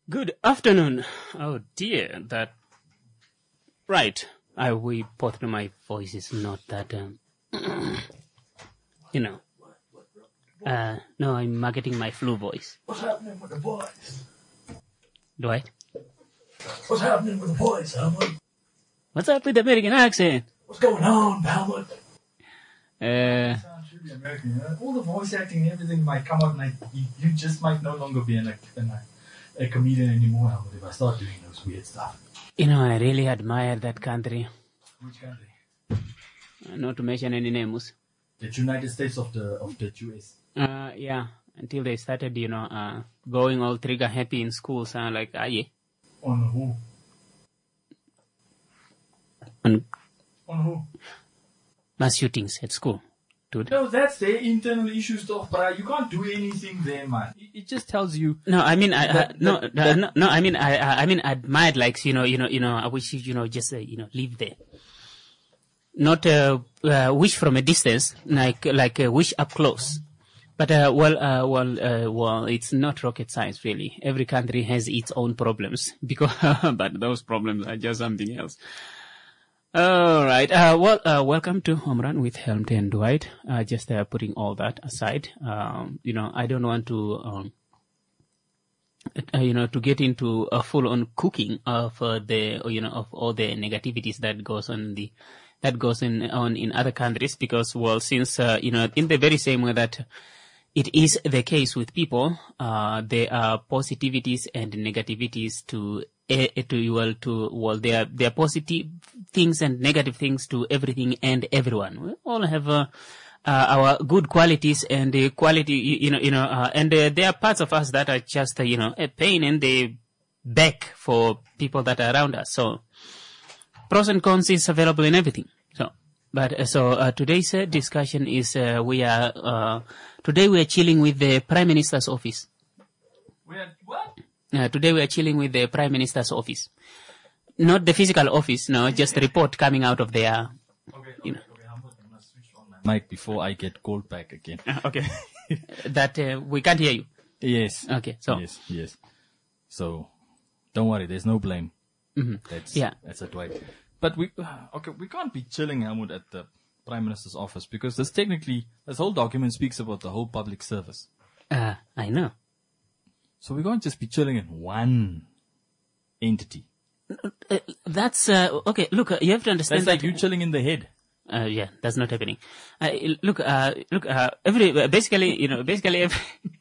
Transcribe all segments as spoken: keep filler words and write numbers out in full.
Good afternoon. Oh dear, that... Right. I we both know my voice is not that, um, you know. Uh, no, I'm marketing my flu voice. What's happening with the voice? Dwight? What's happening with the voice, Helmut? What's up with the American accent? What's going on, Helmut? Uh... Sounds really American, you know? All the voice acting and everything might come out and I, you, you just might no longer be an, an, a comedian anymore, Helmut, if I start doing those weird stuff. You know, I really admire that country. Which country? Uh, not to mention any names. The United States of the of the U S. Uh, yeah. Until they started, you know, uh, going all trigger happy in school, so I'm like, ah, yeah. On who? On, On who? mass shootings at school, dude. No, that's their internal issue stuff, but you can't do anything there, man. It, it just tells you. No, I mean, I, that, I no, that, no, that, no, no, I mean, I, I, I mean, I admired, like, you know, you know, you know, I wish, you know, just, uh, you know, live there. Not, uh, uh, wish from a distance, like, like, uh, wish up close. But, uh, well, uh, well, uh, well, it's not rocket science, really. Every country has its own problems, because, but those problems are just something else. All right. Uh, well, uh, welcome to Home Run with Helmut and Dwight. Uh, just, uh, putting all that aside. Um, you know, I don't want to, um, uh, you know, to get into a full-on cooking of uh, the, you know, of all the negativities that goes on the, that goes in, on in other countries because, well, since, uh, you know, in the very same way that it is the case with people, uh, there are positivities and negativities to, uh, to, well, to, well, there are, there are positive things and negative things to everything and everyone. We all have, uh, uh, our good qualities and the quality, you, you know, you know, uh, and uh, there are parts of us that are just, uh, you know, a pain in the back for people that are around us. So, pros and cons is available in everything. So, but, uh, so, uh, today's uh, discussion is, uh, we are, uh, today we are chilling with the Prime Minister's office. We are what? Uh, today we are chilling with the Prime Minister's office. Not the physical office, no, just a report coming out of their, Okay, you okay, know. okay, I'm gonna switch on my mic before I get called back again. Uh, okay. that, uh, we can't hear you. Yes. Okay, so. Yes, yes. So, don't worry, there's no blame. Mm-hmm. That's, yeah. That's a Dwight. But we, okay, we can't be chilling, Helmut, at the Prime Minister's office because this technically, this whole document speaks about the whole public service. Uh, I know. So we can't just be chilling in one entity. Uh, that's, uh, okay, look, uh, you have to understand That's like that, you chilling in the head. Uh, yeah, that's not happening. Uh, look, uh, look, uh, every, uh, basically, you know, basically every,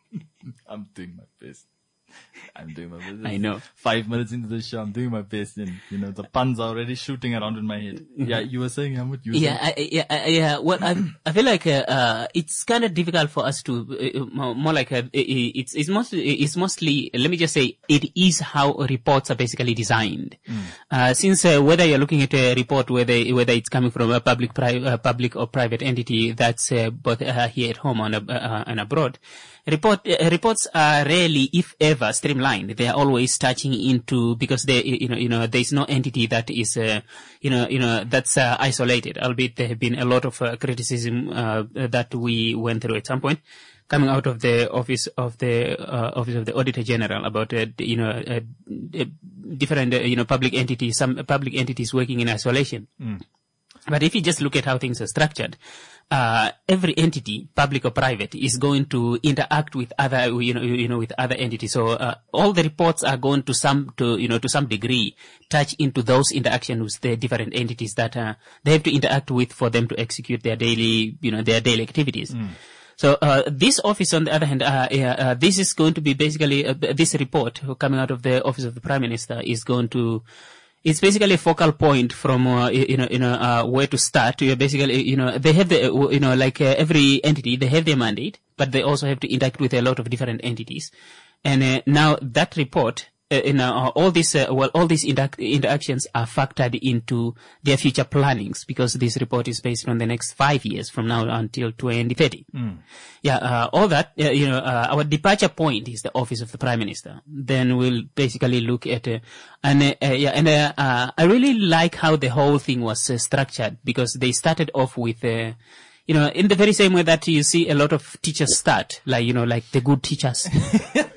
I'm doing my best. I'm doing my best. I know. Five minutes into the show, I'm doing my best, and you know the puns are already shooting around in my head. Yeah, you were saying, Helmut, you were yeah, saying? I, yeah, I, yeah. Well, I, I feel like uh, uh, it's kind of difficult for us to uh, more, more like a, it's it's mostly it's mostly. Let me just say, it is how reports are basically designed. Mm. Uh, since uh, whether you're looking at a report, whether whether it's coming from a public, pri- uh, public or private entity that's uh, both uh, here at home and, uh, and abroad. Report, uh, reports are rarely, if ever, streamlined. They are always touching into, because they, you know, you know, there is no entity that is, uh, you know, you know, that's, uh, isolated, albeit there have been a lot of, uh, criticism, uh, that we went through at some point, coming out of the office of the, uh, office of the Auditor General about, uh, you know, uh, different, uh, you know, public entities, some public entities working in isolation. Mm. But if you just look at how things are structured, uh, every entity, public or private, is going to interact with other, you know, you know, with other entities. So, uh, all the reports are going to some, to, you know, to some degree, touch into those interactions with the different entities that, uh, they have to interact with for them to execute their daily, you know, their daily activities. Mm. So, uh, this office, on the other hand, uh, yeah, uh, this is going to be basically, uh, this report coming out of the office of the Prime Minister is going to, it's basically a focal point from, uh, you know, you know, uh, where to start. You basically, you know, they have the, you know, like uh, every entity, they have their mandate, but they also have to interact with a lot of different entities. And uh, now that report, uh, you know, uh, all these, uh, well, all these inter- interactions are factored into their future plannings because this report is based on the next five years from now until twenty thirty. Mm. Yeah, uh, all that, uh, you know, uh, our departure point is the office of the Prime Minister. Then we'll basically look at, uh, and, uh, uh, yeah, and, uh, uh, I really like how the whole thing was uh, structured because they started off with, uh, you know, in the very same way that you see a lot of teachers start, like, you know, like the good teachers.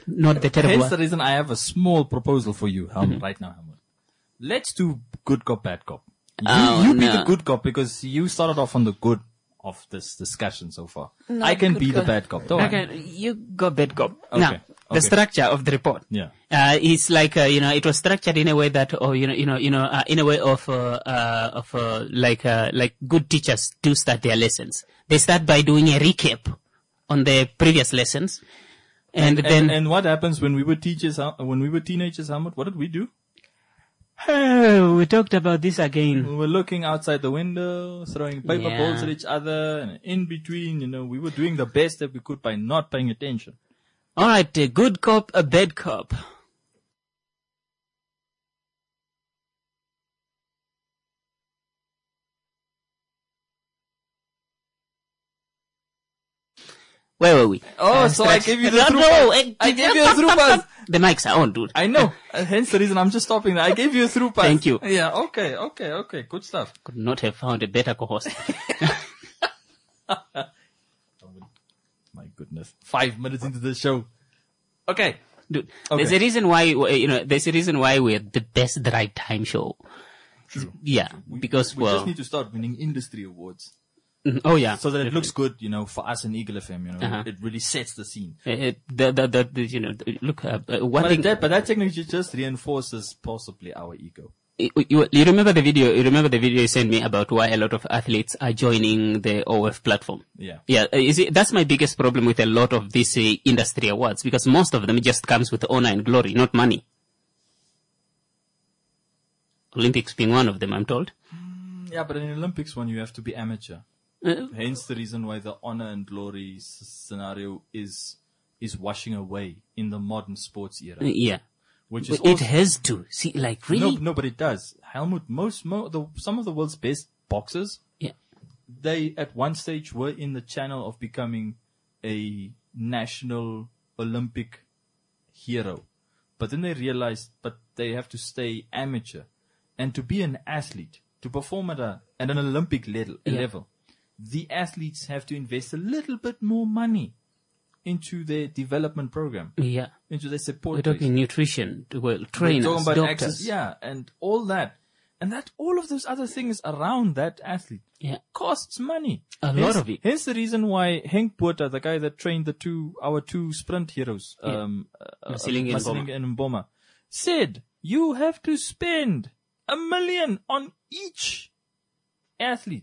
not the terrible Hence one. the reason I have a small proposal for you, Helmut, Mm-hmm. right now, Helmut. Let's do good cop, bad cop. You, Oh, you be no. the good cop because you started off on the good of this discussion so far. No, I can good be the cop. bad cop. Don't I? Okay, you go bad cop. Okay, Now, the okay. structure of the report. Yeah. Uh, it's like, uh, you know, it was structured in a way that, or, you know, you know, you know, uh, in a way of, uh, uh, of, uh, like, uh, like good teachers do start their lessons. They start by doing a recap on the previous lessons. And, And, then, and, and what happens when we were teachers, uh, when we were teenagers, Helmut? What did we do? oh, we talked about this again. We were looking outside the window, throwing paper Yeah. balls at each other, and in between, you know, we were doing the best that we could by not paying attention. All right, a good cop, a bad cop. Where were we? Oh, Uh, so I stretch- gave you the no, through no, pass. eh, I gave you a through pass. The mics are on, dude. I know. Uh, hence the reason I'm just stopping there. I gave you a through pass. Thank you. Yeah, okay, okay, okay. Good stuff. Could not have found a better co-host. My goodness. Five minutes into the show. Okay. Dude, Okay. there's a reason why, you know, there's a reason why we're the best right time show. Yeah, because, We well, just need to start winning industry awards. mm, oh yeah. So that it looks good, you know, for us in Eagle F M, you know. Uh-huh. It really sets the scene. Uh, uh, the, the, the, the, you know, the- look, uh, uh, one But thing, that, but that technically just reinforces possibly our ego. you, you you remember the video, you remember the video you sent me about why a lot of athletes are joining the O F platform? Yeah. Yeah, uh, you see, that's my biggest problem with a lot of these uh, industry awards, because most of them just comes with honor and glory, not money. Olympics being one of them, I'm told. Yeah, but in the Olympics one, you have to be amateur. Uh, Hence the reason why the honor and glory s- scenario is is washing away in the modern sports era, yeah. which is But it also, has to. See, like, really? no, no, but it does. Helmut, most, mo- the, some of the world's best boxers, Yeah. they at one stage were in the channel of becoming a national Olympic hero, but then they realized, but they have to stay amateur, and to be an athlete, to perform at a at an Olympic level, Yeah. level, the athletes have to invest a little bit more money into their development program, Yeah. into their support. We're base. talking nutrition, well, We're trainers, talking about doctors. access, yeah, and all that, and that all of those other things around that athlete Yeah. costs money. A hence, lot of it. Hence the reason why Henk Botha, the guy that trained the two, our two sprint heroes, Yeah. um, uh, Masilingi and Masilingi Mboma. and Mboma, said you have to spend a million on each athlete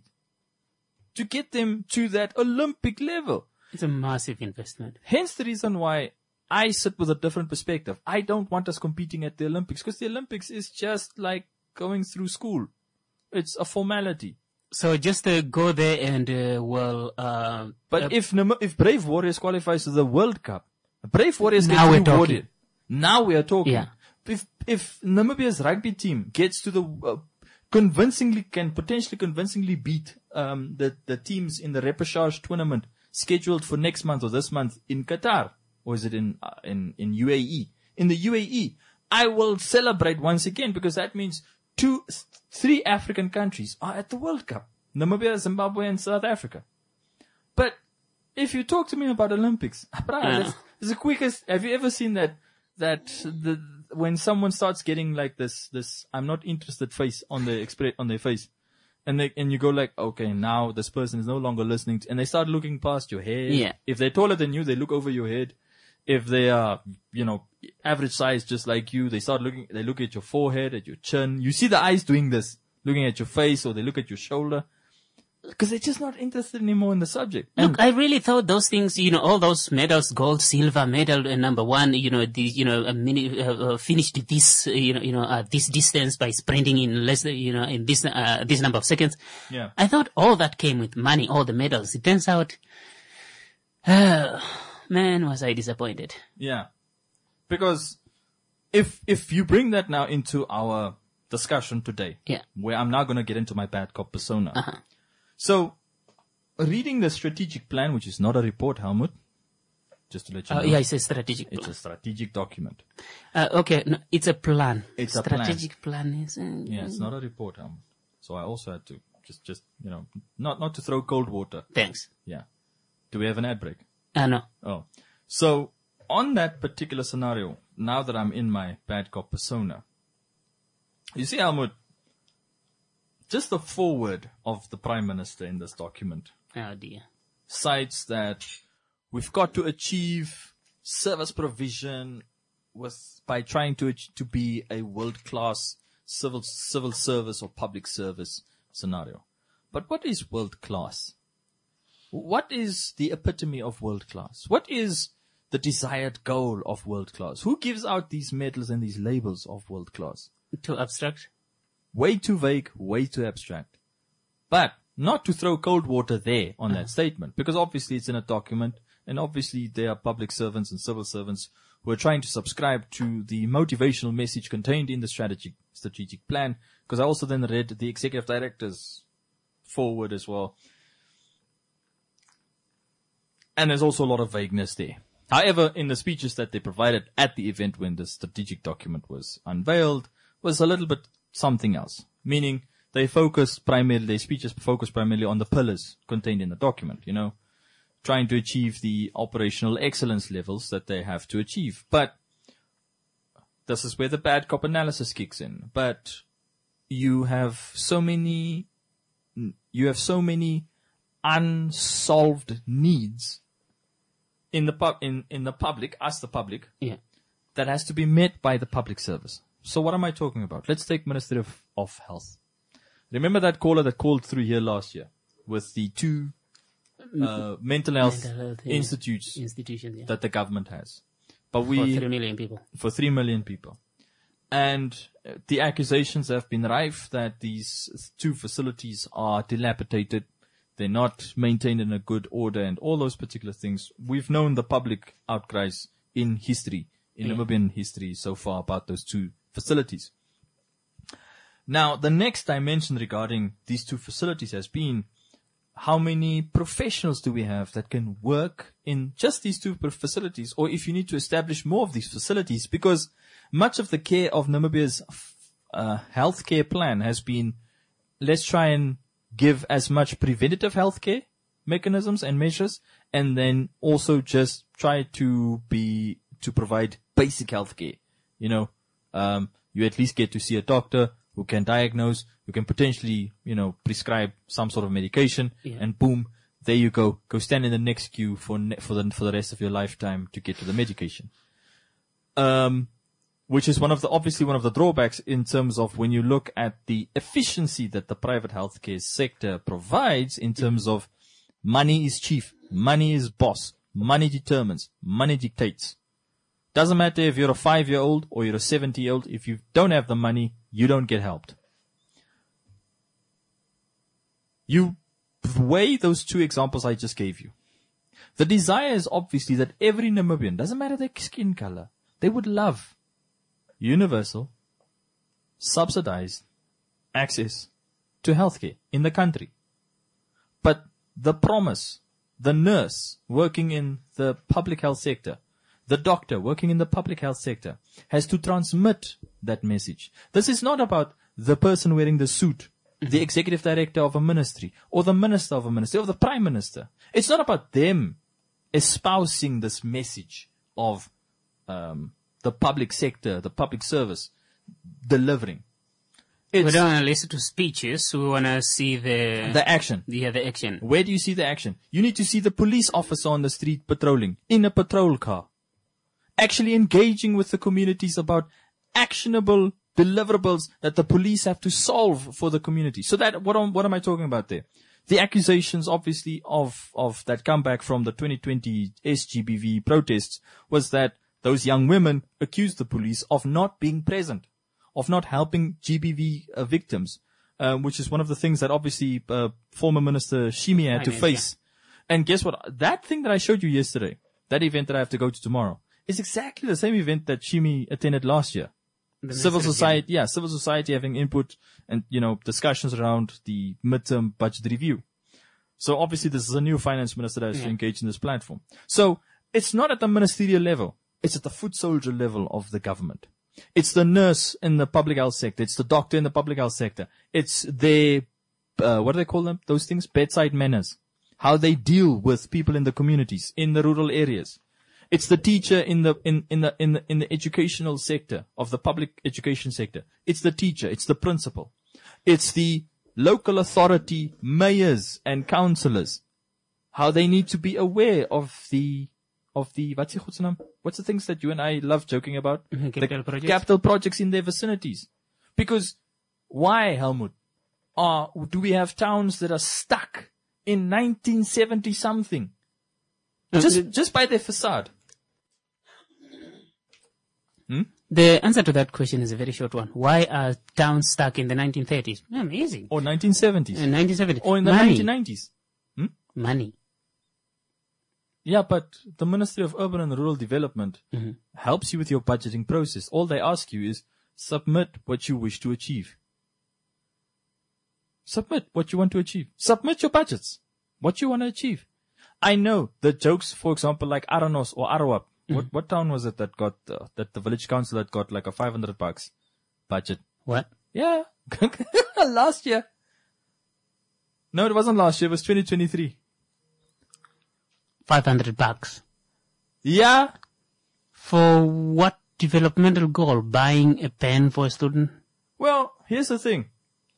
to get them to that Olympic level. It's a massive investment. Hence the reason why I sit with a different perspective. I don't want us competing at the Olympics because the Olympics is just like going through school. It's a formality. So just uh, go there and, uh, well, uh, But uh, if Nam- if Brave Warriors qualifies to the World Cup, Brave Warriors Now get we're through talking. Warrior. Now we are talking. Yeah. If if Namibia's rugby team gets to the uh, convincingly can potentially convincingly beat um, the the teams in the repechage tournament scheduled for next month or this month in Qatar, or is it in uh, in in U A E? In the U A E, I will celebrate once again because that means two, three African countries are at the World Cup: Namibia, Zimbabwe, and South Africa. But if you talk to me about Olympics, bro, Yeah. that's, that's the quickest. Have you ever seen that? That the when someone starts getting like this, this I'm not interested face on their express on their face, and they and you go like, okay, now this person is no longer listening, to, and they start looking past your head. Yeah. If they're taller than you, they look over your head. If they are, you know, average size just like you, they start looking. They look at your forehead, at your chin. You see the eyes doing this, looking at your face, or they look at your shoulder. Because they're just not interested anymore in the subject. Look, I really thought those things, you know, all those medals, gold, silver, medal, uh, number one, you know, the, you know, a mini, uh, uh, finished this, uh, you know, you know, uh, this distance by sprinting in less, than, you know, in this, uh, this number of seconds. Yeah. I thought all that came with money, all the medals. It turns out, uh, man, was I disappointed. Yeah. Because if if you bring that now into our discussion today, Yeah. where I'm now going to get into my bad cop persona. Uh-huh. So, reading the strategic plan, which is not a report, Helmut, just to let you Uh, know, yeah, it's a strategic it's plan. a strategic document. Uh, okay, no, it's a plan. It's a plan. strategic plan. is, uh, Yeah, it's not a report, Helmut. So I also had to just, just you know, not not to throw cold water. Thanks. Yeah. Do we have an ad break? Uh, no. Oh, so on that particular scenario, now that I'm in my bad cop persona, you see, Helmut, just the foreword of the Prime Minister in this document Oh dear. cites that we've got to achieve service provision with by trying to ach- to be a world-class civil civil service or public service scenario. But what is world-class? What is the epitome of world-class? What is the desired goal of world-class? Who gives out these medals and these labels of world-class? Too abstract. Way too vague, way too abstract. But not to throw cold water there on that statement, because obviously it's in a document, and obviously there are public servants and civil servants who are trying to subscribe to the motivational message contained in the strategic strategic plan, because I also then read the executive director's forward as well. And there's also a lot of vagueness there. However, in the speeches that they provided at the event when the strategic document was unveiled, was a little bit something else. Meaning, they focused primarily, their speeches focused primarily on the pillars contained in the document, you know, trying to achieve the operational excellence levels that they have to achieve. But this is where the bad cop analysis kicks in. But you have so many, you have so many unsolved needs in the pub, in, in the public, us the public, Yeah. that has to be met by the public service. So what am I talking about? Let's take Ministry of, of Health. Remember that caller that called through here last year with the two uh, mental health, Mental health, yeah. institutes Institutions, yeah. that the government has. But For we, three million people. for three million people. And uh, the accusations have been rife that these two facilities are dilapidated. They're not maintained in a good order and all those particular things. We've known the public outcries in history, in Yeah. Namibian history so far about those two facilities. Now, the next dimension regarding these two facilities has been how many professionals do we have that can work in just these two facilities, or if you need to establish more of these facilities, because much of the care of Namibia's uh, healthcare plan has been, let's try and give as much preventative healthcare mechanisms and measures, and then also just try to be, to provide basic healthcare. You know, um, you at least get to see a doctor who can diagnose, who can potentially, you know, prescribe some sort of medication, Yeah. and boom, there you go. Go stand in the next queue for ne- for the for the rest of your lifetime to get to the medication. Um, which is one of the obviously one of the drawbacks in terms of when you look at the efficiency that the private healthcare sector provides in terms of money is chief, money is boss, money determines, money dictates. Doesn't matter if you're a five-year-old or you're a seventy-year-old. If you don't have the money, you don't get helped. You weigh those two examples I just gave you. The desire is obviously that every Namibian, doesn't matter their skin color, they would love universal, subsidized access to healthcare in the country. But the promise, the nurse working in the public health sector, the doctor working in the public health sector has to transmit that message. This is not about the person wearing the suit, the executive director of a ministry, or the minister of a ministry, or the prime minister. It's not about them espousing this message of um, the public sector, the public service delivering. It's We don't want to listen to speeches. We want to see the the action. yeah the action. Where do you see the action? You need to see the police officer on the street patrolling in a patrol car, actually engaging with the communities about actionable deliverables that the police have to solve for the community. So that, what am, what am I talking about there? The accusations, obviously, of, of that comeback from the twenty twenty S G B V protests was that those young women accused the police of not being present, of not helping G B V uh, victims, um, which is one of the things that obviously uh, former Minister Shimi had to Finance, face. And guess what? That thing that I showed you yesterday, that event that I have to go to tomorrow, is exactly the same event that Shimi attended last year. The Civil Minister of society, yeah, civil society having input and, you know, discussions around the midterm budget review. So obviously this is a new finance minister that has to Yeah. engage in this platform. So it's not at the ministerial level. It's at the foot soldier level of the government. It's the nurse in the public health sector. It's the doctor in the public health sector. It's their, uh, what do they call them? Those things? Bedside manners. How they deal with people in the communities, in the rural areas. It's the teacher in the, in, in the, in the, in the educational sector of the public education sector. It's the teacher. It's the principal. It's the local authority mayors and councillors. How they need to be aware of the, of the, what's the, what's the things that you and I love joking about? Mm-hmm, capital the projects. capital projects in their vicinities. Because why, Helmut, are, do we have towns that are stuck in nineteen seventy something? Just, just by their facade. Hmm? The answer to that question is a very short one. Why are towns stuck in the nineteen thirties? Amazing. Or nineteen seventies. In nineteen seventies. Or in the Money. nineteen nineties. Hmm? Money. Yeah, but the Ministry of Urban and Rural Development Mm-hmm. helps you with your budgeting process. All they ask you is submit what you wish to achieve. Submit what you want to achieve. Submit your budgets. What you want to achieve. I know the jokes, for example, like Aranos or Arawap. Mm-hmm. What what town was it that got uh, that the village council that got like a five hundred bucks budget? What? Yeah, last year. No, it wasn't last year. It was twenty twenty-three. five hundred bucks. Yeah. For what developmental goal? Buying a pen for a student? Well, here's the thing.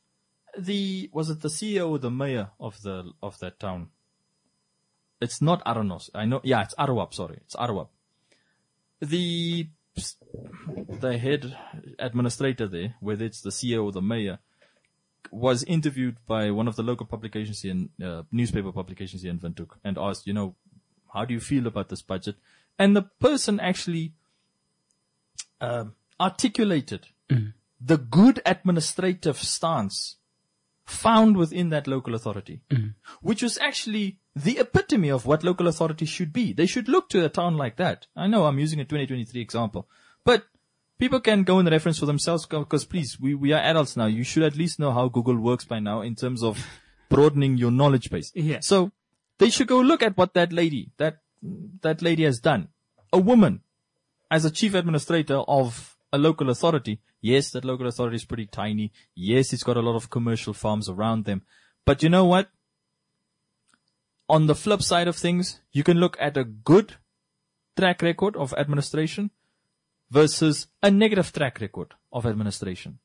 The was it the C E O or the mayor of the of that town? It's not Aranos. I know. Yeah, it's Arawap. Sorry, it's Arawap. The the head administrator there, whether it's the C E O or the mayor, was interviewed by one of the local publications here in uh, newspaper publications here in Windhoek and asked, you know, how do you feel about this budget? And the person actually um, articulated Mm. the good administrative stance found within that local authority, Mm. which was actually the epitome of what local authority should be. They should look to a town like that. I know I'm using a twenty twenty-three example, but people can go and reference for themselves because please, we, we are adults now. You should at least know how Google works by now in terms of broadening your knowledge base. Yeah. So they should go look at what that lady, that, that lady has done. A woman as a chief administrator of a local authority. Yes, that local authority is pretty tiny. Yes, it's got a lot of commercial farms around them. But you know what? On the flip side of things, you can look at a good track record of administration versus a negative track record of administration.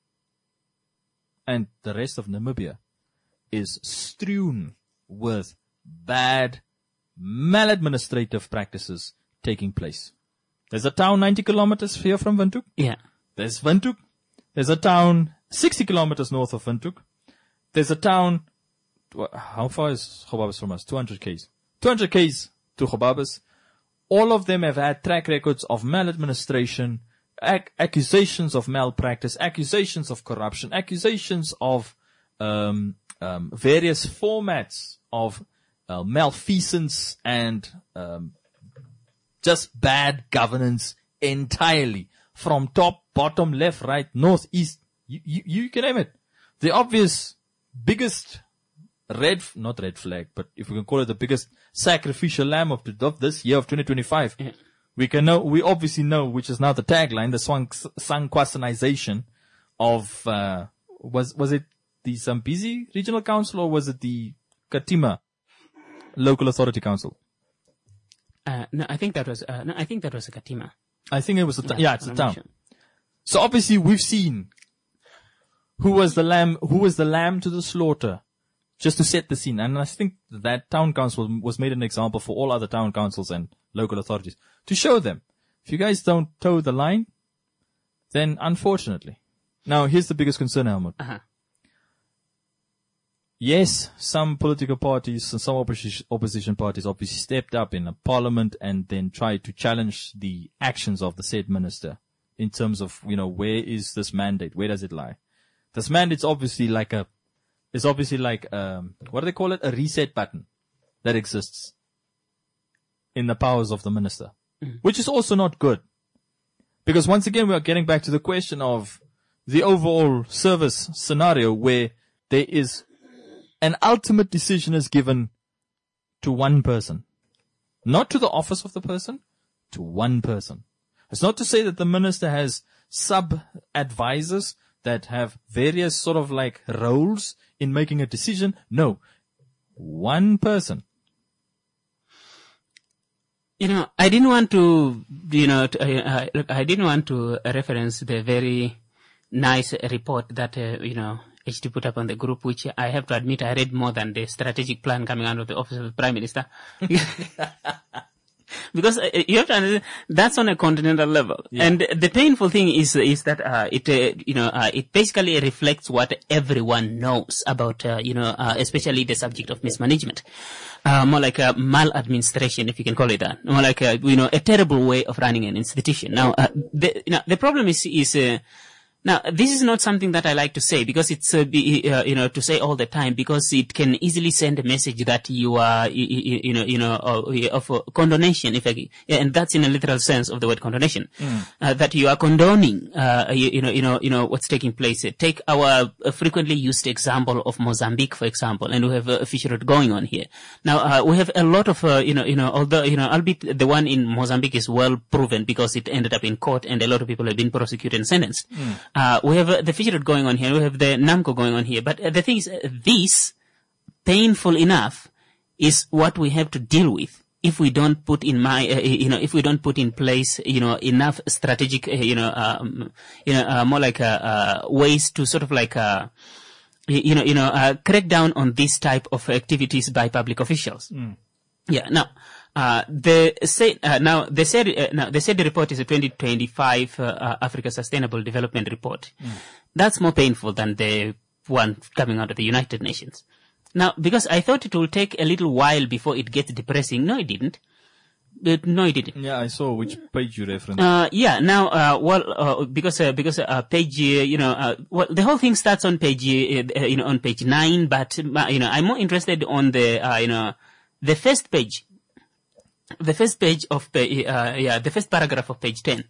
And the rest of Namibia is strewn with bad maladministrative practices taking place. There's a town ninety kilometers here from Windhoek. Yeah. There's Windhoek. There's a town sixty kilometers north of Windhoek. There's a town, how far is Gobabis from us? two hundred k's. two hundred k's to Gobabis. All of them have had track records of maladministration, ac- accusations of malpractice, accusations of corruption, accusations of um, um, various formats of uh, malfeasance and um, just bad governance entirely. From top, bottom, left, right, north, east. You, you, you can name it. The obvious biggest red, not red flag, but if we can call it the biggest sacrificial lamb of, of this year of twenty twenty-five, Yeah. we can know, we obviously know, which is now the tagline, the Sankwasanization of, uh, was, was it the Zambezi Regional Council or was it the Katima Local Authority Council? Uh, no, I think that was, uh, no, I think that was a Katima. I think it was a, ta- yeah, it's a I'm town. not sure. So obviously we've seen who was the lamb, who was the lamb to the slaughter, just to set the scene. And I think that town council was made an example for all other town councils and local authorities to show them, if you guys don't toe the line, then unfortunately. Now here's the biggest concern, Helmut. Uh-huh. Yes, some political parties and some opposition, opposition parties obviously stepped up in a parliament and then tried to challenge the actions of the said minister in terms of, you know, where is this mandate? Where does it lie? This mandate's obviously like a, is obviously like, um, what do they call it? A reset button that exists in the powers of the minister, mm. which is also not good. Because once again, we are getting back to the question of the overall service scenario where there is an ultimate decision is given to one person. Not to the office of the person, to one person. It's not to say that the minister has sub-advisors that have various sort of like roles in making a decision. No. One person. You know, I didn't want to, you know, to, uh, look, I didn't want to reference the very nice report that, uh, you know, H T put up on the group, which I have to admit I read more than the strategic plan coming out of the office of the Prime Minister. Because uh, you have to understand, that's on a continental level. Yeah. And the painful thing is, is that, uh, it, uh, you know, uh, it basically reflects what everyone knows about, uh, you know, uh, especially the subject of mismanagement. Uh, more like a maladministration, if you can call it that. More like a, you know, a terrible way of running an institution. Now, uh, the, you know, the problem is, is, uh, now, this is not something that I like to say because it's, uh, be, uh, you know, to say all the time because it can easily send a message that you are, you, you know, you know, uh, of uh, condonation, if I, yeah, and that's in a literal sense of the word condonation, mm. uh, that you are condoning, uh, you, you know, you know, you know, what's taking place. Take our uh, frequently used example of Mozambique, for example, and we have a fish road going on here. Now, uh, we have a lot of, uh, you know, you know, although, you know, albeit the one in Mozambique is well proven because it ended up in court and a lot of people have been prosecuted and sentenced. Mm. Uh, we have uh, the fish road going on here. We have the NAMCO going on here. But uh, the thing is, uh, this, painful enough, is what we have to deal with if we don't put in my, uh, you know, if we don't put in place, you know, enough strategic, uh, you know, um, you know, uh, more like, uh, uh, ways to sort of like, uh, you know, you know, uh, crack down on this type of activities by public officials. Mm. Yeah. Now, uh, the say, uh, now they said, uh, now they said the report is a twenty twenty-five, uh, uh, Africa Sustainable Development Report. Mm. That's more painful than the one coming out of the United Nations. Now, because I thought it will take a little while before it gets depressing. No, it didn't. But no, it didn't. Yeah, I saw which page you referenced. Uh, yeah, now, uh, well, uh, because, uh, because, uh, page, uh, you know, uh, well, the whole thing starts on page, uh, you know, on page nine, but, uh, you know, I'm more interested on the, uh, you know, the first page. The first page of, uh, yeah, the first paragraph of page ten.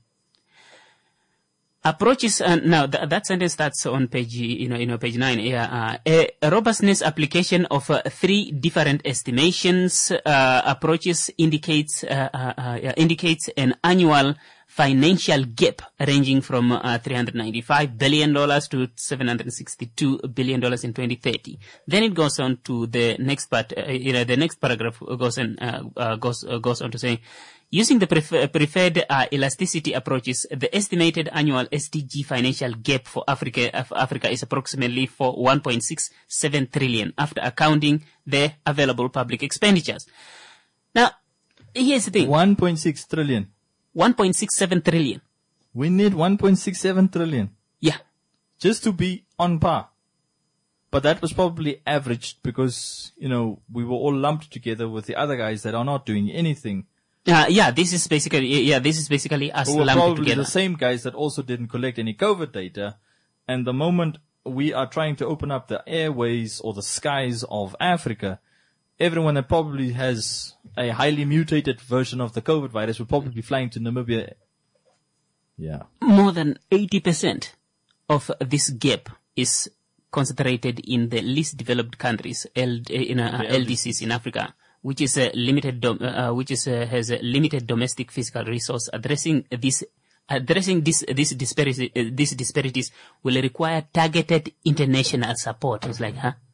Approaches, uh, now th- that sentence starts on page, you know, you know, page nine. Yeah, uh, a, a robustness application of uh, three different estimations, uh, approaches indicates, uh, uh, uh, indicates an annual financial gap ranging from uh, three hundred ninety-five billion dollars to seven hundred sixty-two billion dollars in twenty thirty. Then it goes on to the next part, uh, you know, the next paragraph goes on, uh, uh, goes, uh, goes on to say, using the prefer- preferred uh, elasticity approaches, the estimated annual S D G financial gap for Africa, uh, for Africa is approximately for one point six seven trillion after accounting the available public expenditures. Now, here's the thing. one point six trillion. one point six seven trillion. We need one point six seven trillion. Yeah. Just to be on par. But that was probably averaged because, you know, we were all lumped together with the other guys that are not doing anything. Uh, yeah, this is basically, yeah, this is basically us Who were lumped probably together. the same guys that also didn't collect any COVID data. And the moment we are trying to open up the airways or the skies of Africa, everyone that probably has a highly mutated version of the COVID virus will probably be flying to Namibia. Yeah. More than eighty percent of this gap is concentrated in the least developed countries, L, in, uh, L D Cs in Africa, which is a limited, dom- uh, which is a, has a limited domestic fiscal resource. Addressing this, addressing this, this disparity, uh, these disparities will require targeted international support. It's like, huh?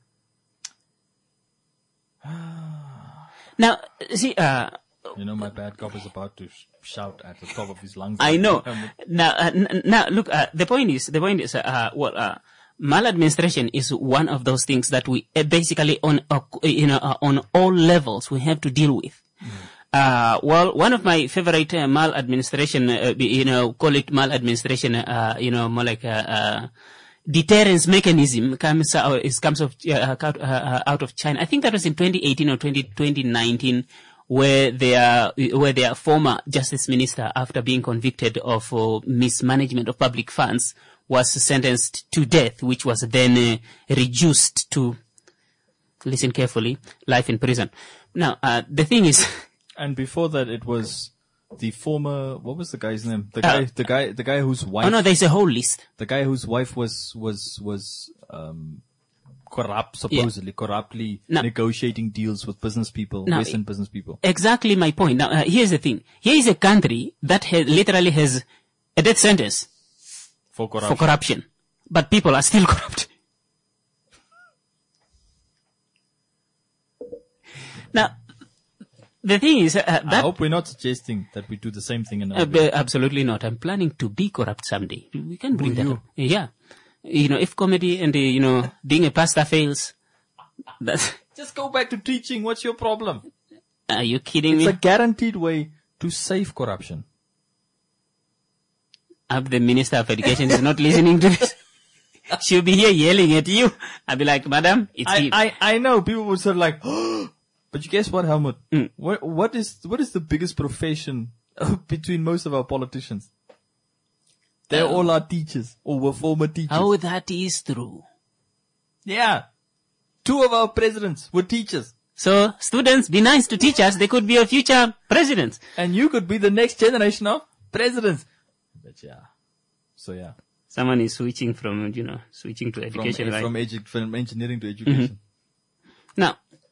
Now, see, uh, you know, my bad cop is about to sh- shout at the top of his lungs. I know. Now, uh, n- now, look, uh, the point is, the point is, uh, well, uh, maladministration is one of those things that we uh, basically on, uh, you know, uh, on all levels we have to deal with. Mm. Uh, well, one of my favorite uh, maladministration, uh, you know, call it maladministration, uh, you know, more like, uh, uh deterrence mechanism comes out, is comes of, uh, out, uh, out of China. I think that was in twenty eighteen or twenty nineteen, where their, where their former justice minister, after being convicted of uh, mismanagement of public funds, was sentenced to death, which was then uh, reduced to, listen carefully, life in prison. Now, uh, the thing is, and before that, it was the former, what was the guy's name? The guy, uh, the guy, the guy whose wife. Oh no, there's a whole list. The guy whose wife was, was, was, um, corrupt, supposedly, yeah. corruptly now, negotiating deals with business people, now, Western business people. Exactly my point. Now, uh, here's the thing. Here is a country that has, literally has a death sentence for corruption. for corruption. But people are still corrupt. Now, the thing is, uh, that, I hope we're not suggesting that we do the same thing in uh, b- absolutely not. I'm planning to be corrupt someday. We can bring Who, that you? up. Yeah. You know, if comedy and, uh, you know, being a pastor fails, that's, Just go back to teaching. What's your problem? are you kidding It's me? a guaranteed way to save corruption. I hope the Minister of Education is not listening to this. She'll be here yelling at you. I'll be like, Madam, it's I, him. I, I know people would sort of like, oh, but you guess what, Helmut? Mm. What, what is, what is the biggest profession between most of our politicians? They Um, all are teachers or were former teachers. Oh, that is true. Yeah. Two of our presidents were teachers. So, students, be nice to teachers. They could be your future presidents. And you could be the next generation of presidents. But yeah. So yeah. Someone is switching from, you know, switching to From, education, right? from, edu- from engineering to education. Now,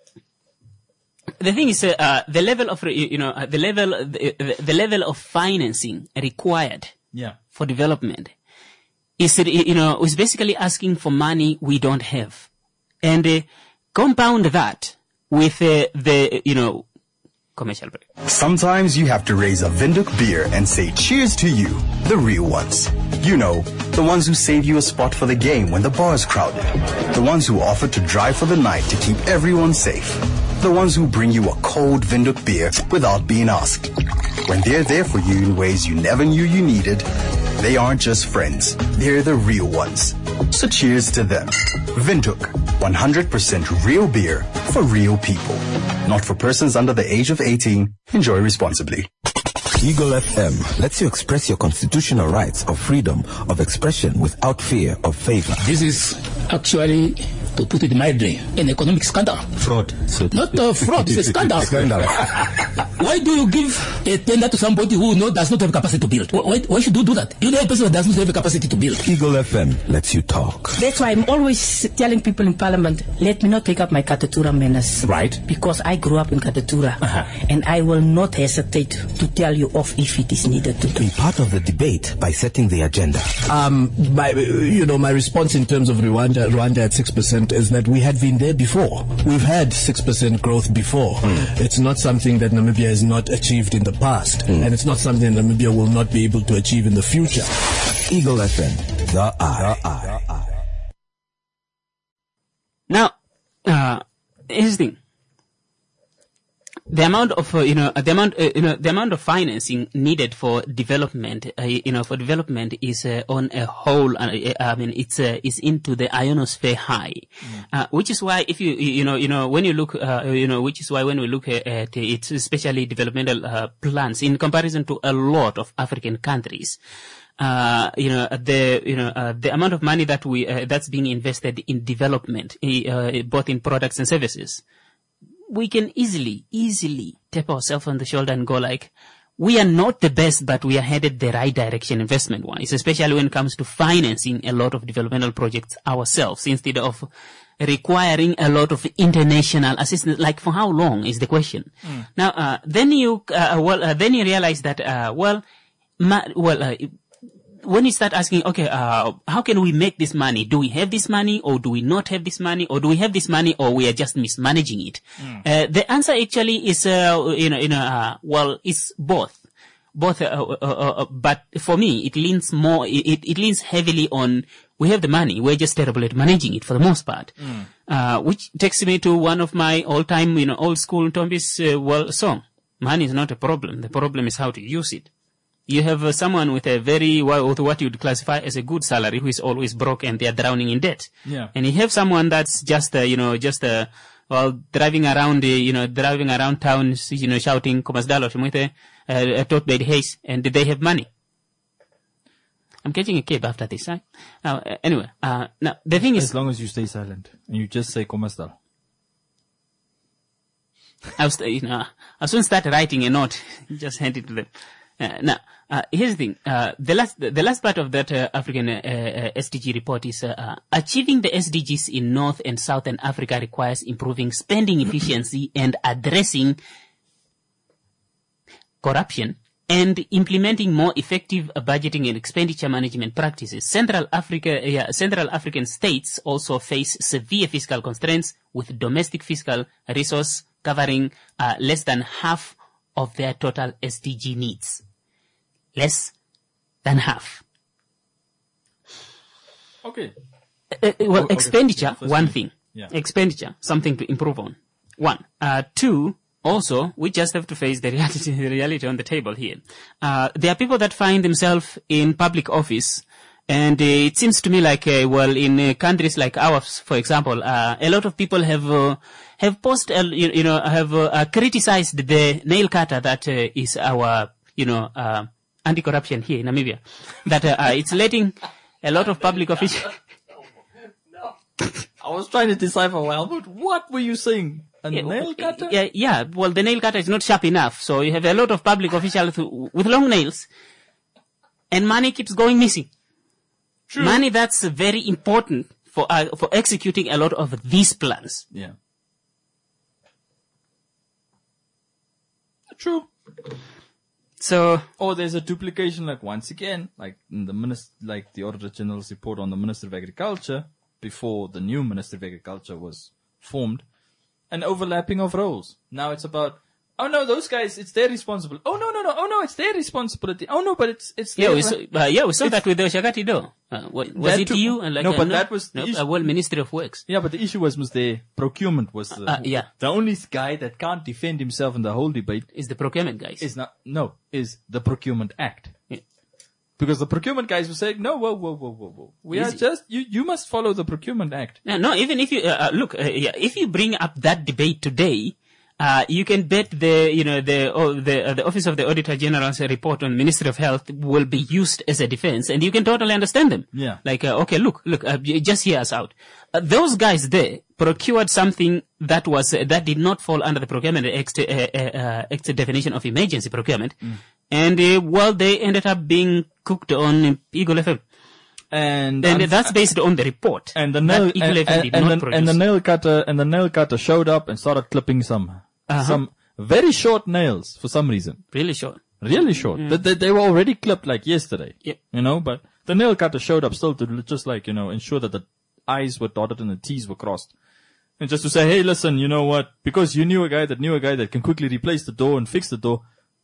the thing is, uh, uh, the level of, you you know, uh, the level, the, the, the level of financing required Yeah. for development is, uh, you know, is basically asking for money we don't have. And uh, compound that with uh, the, you know, commercial break. Sometimes you have to raise a Vinduk beer and say cheers to you, the real ones. You know, the ones who save you a spot for the game when the bar is crowded. The ones who offer to drive for the night to keep everyone safe. The ones who bring you a cold Vinduk beer without being asked. When they're there for you in ways you never knew you needed, they aren't just friends, they're the real ones. So cheers to them. Vinduk, one hundred percent real beer for real people. Not for persons under the age of eighteen. Enjoy responsibly. Eagle F M lets you express your constitutional rights of freedom of expression without fear of favor. This is actually, to put it mildly, an economic scandal. Fraud. So Not a fraud, it's a scandal. Scandal. Why do you give a tender to somebody who no, does not have capacity to build? Why, why should you do that? You know a person that does not have a capacity to build. Eagle F M lets you talk. That's why I'm always telling people in Parliament, let me not take up my Katatura menace. Right. Because I grew up in Katatura. Uh-huh. And I will not hesitate to tell you off if it is needed to Be do. part of the debate by setting the agenda. Um, my, you know, my response in terms of Rwanda, Rwanda at six percent is that we had been there before. We've had six percent growth before. Mm. It's not something that Namibia has not achieved in the past. Mm. And it's not something Namibia will not be able to achieve in the future. Eagle F M, the eye. The eye. Now, uh, here's the thing. The amount of, uh, you know, the amount, uh, you know, the amount of financing needed for development, uh, you know, for development is uh, on a whole. Uh, I mean, it's uh, is into the ionosphere high, mm. uh, which is why if you, you know, you know, when you look, uh, you know, which is why when we look at, at it, especially developmental uh, plans in comparison to a lot of African countries. Uh, you know, the, you know, uh, the amount of money that we, uh, that's being invested in development, uh, both in products and services, we can easily, easily tap ourselves on the shoulder and go like, we are not the best, but we are headed the right direction investment-wise, especially when it comes to financing a lot of developmental projects ourselves instead of requiring a lot of international assistance. Like, for how long is the question? Mm. Now, uh, then you, uh, well, uh, then you realize that, uh, well, ma- well, uh, when you start asking, okay, uh, how can we make this money? Do we have this money or do we not have this money? Or do we have this money or we are just mismanaging it? Mm. Uh, the answer actually is, uh, you know, you know, uh, well, it's both. Both, uh, uh, uh, but for me, it leans more, it, it leans heavily on, we have the money, we're just terrible at managing it for the most part. Mm. Uh, which takes me to one of my all-time, you know, old school Tombi's, uh, well, song. Money is not a problem. The problem is how to use it. You have uh, someone with a very, well, with what you'd classify as a good salary who is always broke and they are drowning in debt. Yeah. And you have someone that's just, uh, you know, just, uh, well, driving around, uh, you know, driving around town, you know, shouting, Komasdalo, Shimwete, uh, Tot Bed Hayes, and they have money. I'm catching a cab after this, right? Now, uh, anyway, uh, now, the thing is. As long as you stay silent and you just say Komasdal. I'll, st- you know, I'll soon start writing a note, just hand it to them. Uh, now, uh, here's the thing. Uh, the last, the last part of that uh, African uh, uh, S D G report is uh, uh, achieving the S D Gs in North and Southern Africa requires improving spending efficiency and addressing corruption and implementing more effective budgeting and expenditure management practices. Central Africa, yeah, Central African states also face severe fiscal constraints with domestic fiscal resource covering uh, less than half of their total S D G needs. Less than half. Okay. Uh, well, okay. expenditure, First one thing. thing. Yeah. Expenditure, something to improve on. One. Uh, two, also, we just have to face the reality, the reality on the table here. Uh, there are people that find themselves in public office, and uh, it seems to me like, uh, well, in uh, countries like ours, for example, uh, a lot of people have uh, have post, uh, you, you know, have uh, uh, criticized the nail cutter that uh, is our, you know, uh, anti-corruption here in Namibia. That uh, uh, it's letting a lot of public officials. I was trying to decipher, well, but what were you saying? A Yeah, nail cutter? Yeah, yeah, well, the nail cutter is not sharp enough, so you have a lot of public officials who, with long nails, and money keeps going missing. True. Money that's very important for uh, for executing a lot of these plans. Yeah. True. So, Or there's a duplication, like once again, like in the minister, like the Auditor General's report on the Minister of Agriculture before the new Minister of Agriculture was formed, an overlapping of roles. Now it's about, oh no, those guys, it's their responsibility. Oh no, no, no, oh no, it's their responsibility. Oh no, but it's it's yeah, their we saw, uh, yeah, we saw that with the Shakati Do. Uh, wa- was That it too- you? And like, no, uh, but that was the no, issue. uh, well, Ministry of Works. Yeah, but the issue was, was the procurement was the, Uh, yeah. the only guy that can't defend himself in the whole debate Is the procurement guys. is not, no, is the Procurement Act. Yeah. Because the procurement guys were saying, no, whoa, whoa, whoa, whoa, whoa. We are Easy. just, you, you must follow the Procurement Act. No, no, even if you, uh, uh, look, uh, yeah, if you bring up that debate today, uh, you can bet the, you know, the, oh, the, uh, the Office of the Auditor General's report on Ministry of Health will be used as a defense, and you can totally understand them. Yeah. Like, uh, okay, look, look, uh, j- just hear us out. Uh, those guys there procured something that was, uh, that did not fall under the Procurement Act, uh, uh, uh, Act definition of emergency procurement. Mm. And, uh, well, they ended up being cooked on Eagle F M. And, And um, that's based on the report. and the nail, that Eagle and, F M and, did and, not the, produce. and the nail cutter, and the nail cutter showed up and started clipping some, Uh-huh. some very short nails for some reason. Really short. Really short. They, they, they were already clipped like yesterday. Yep. You know, but the nail cutter showed up still to just like, you know, ensure that the I's were dotted and the T's were crossed. And just to say, hey, listen, you know what? Because you knew a guy that knew a guy that can quickly replace the door and fix the door.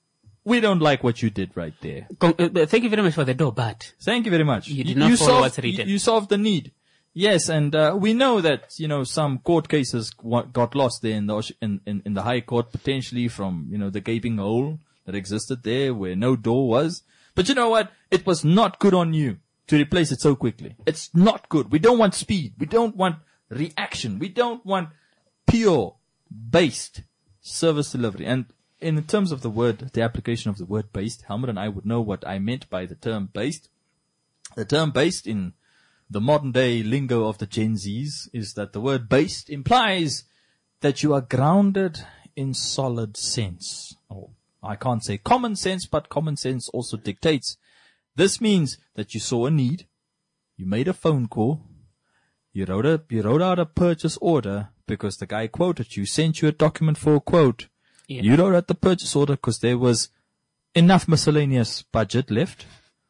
We don't like what you did right there. Con- uh, thank you very much for the door, but Thank you very much. You did not follow solved, what's written. You, you solved the need. Yes, and uh, we know that, you know, some court cases wa- got lost there in the osh- in, in, in the High Court, potentially from, you know, the gaping hole that existed there where no door was. But you know what? It was not good on you to replace it so quickly. It's not good. We don't want speed. We don't want reaction. We don't want pure based service delivery. And in terms of the word, the application of the word based, Helmut and I would know what I meant by the term based. The term based in the modern day lingo of the Gen Zs is that the word based implies that you are grounded in solid sense. Or I can't say common sense, but common sense also dictates. This means that you saw a need, you made a phone call, you wrote a, you wrote out a purchase order because the guy quoted you, sent you a document for a quote. Yeah. You wrote out the purchase order because there was enough miscellaneous budget left.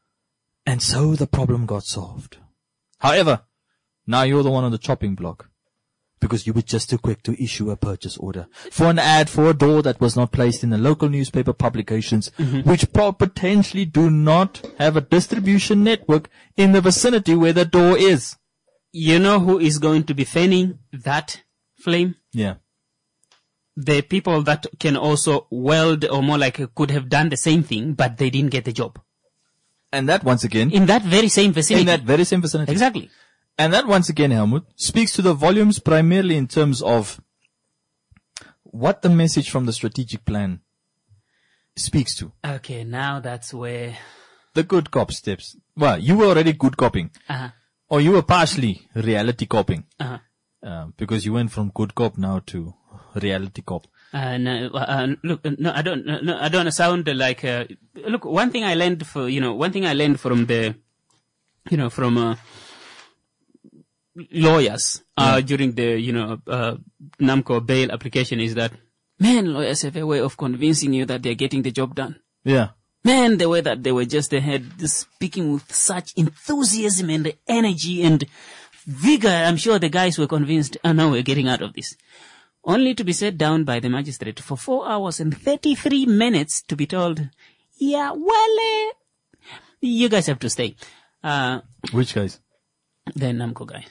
And so the problem got solved. However, now you're the one on the chopping block because you were just too quick to issue a purchase order for an ad for a door that was not placed in the local newspaper publications, mm-hmm. which pro- potentially do not have a distribution network in the vicinity where the door is. You know who is going to be fanning that flame? Yeah. The people that can also weld, or more like could have done the same thing, but they didn't get the job. And that once again, in that very same vicinity. In that very same vicinity. Exactly. And that once again, Helmut, speaks to the volumes primarily in terms of what the message from the strategic plan speaks to. Okay, now that's where the good cop steps. Well, you were already good coping. Uh-huh. Or you were partially reality coping. Uh-huh. Uh, because you went from good cop now to reality cop. Uh, no, uh, look, no, I don't, no, I don't sound like, uh, look, one thing I learned for, you know, one thing I learned from the, you know, from, uh, lawyers, uh, yeah. during the, you know, uh, NAMCO bail application is that, man, lawyers have a way of convincing you that they're getting the job done. Yeah. Man, the way that they were just ahead, speaking with such enthusiasm and energy and vigor, I'm sure the guys were convinced, oh no, we're getting out of this. only to be set down by the magistrate for four hours and thirty-three minutes to be told, yeah, well, uh, you guys have to stay. Uh, Which guys? The Namco guy.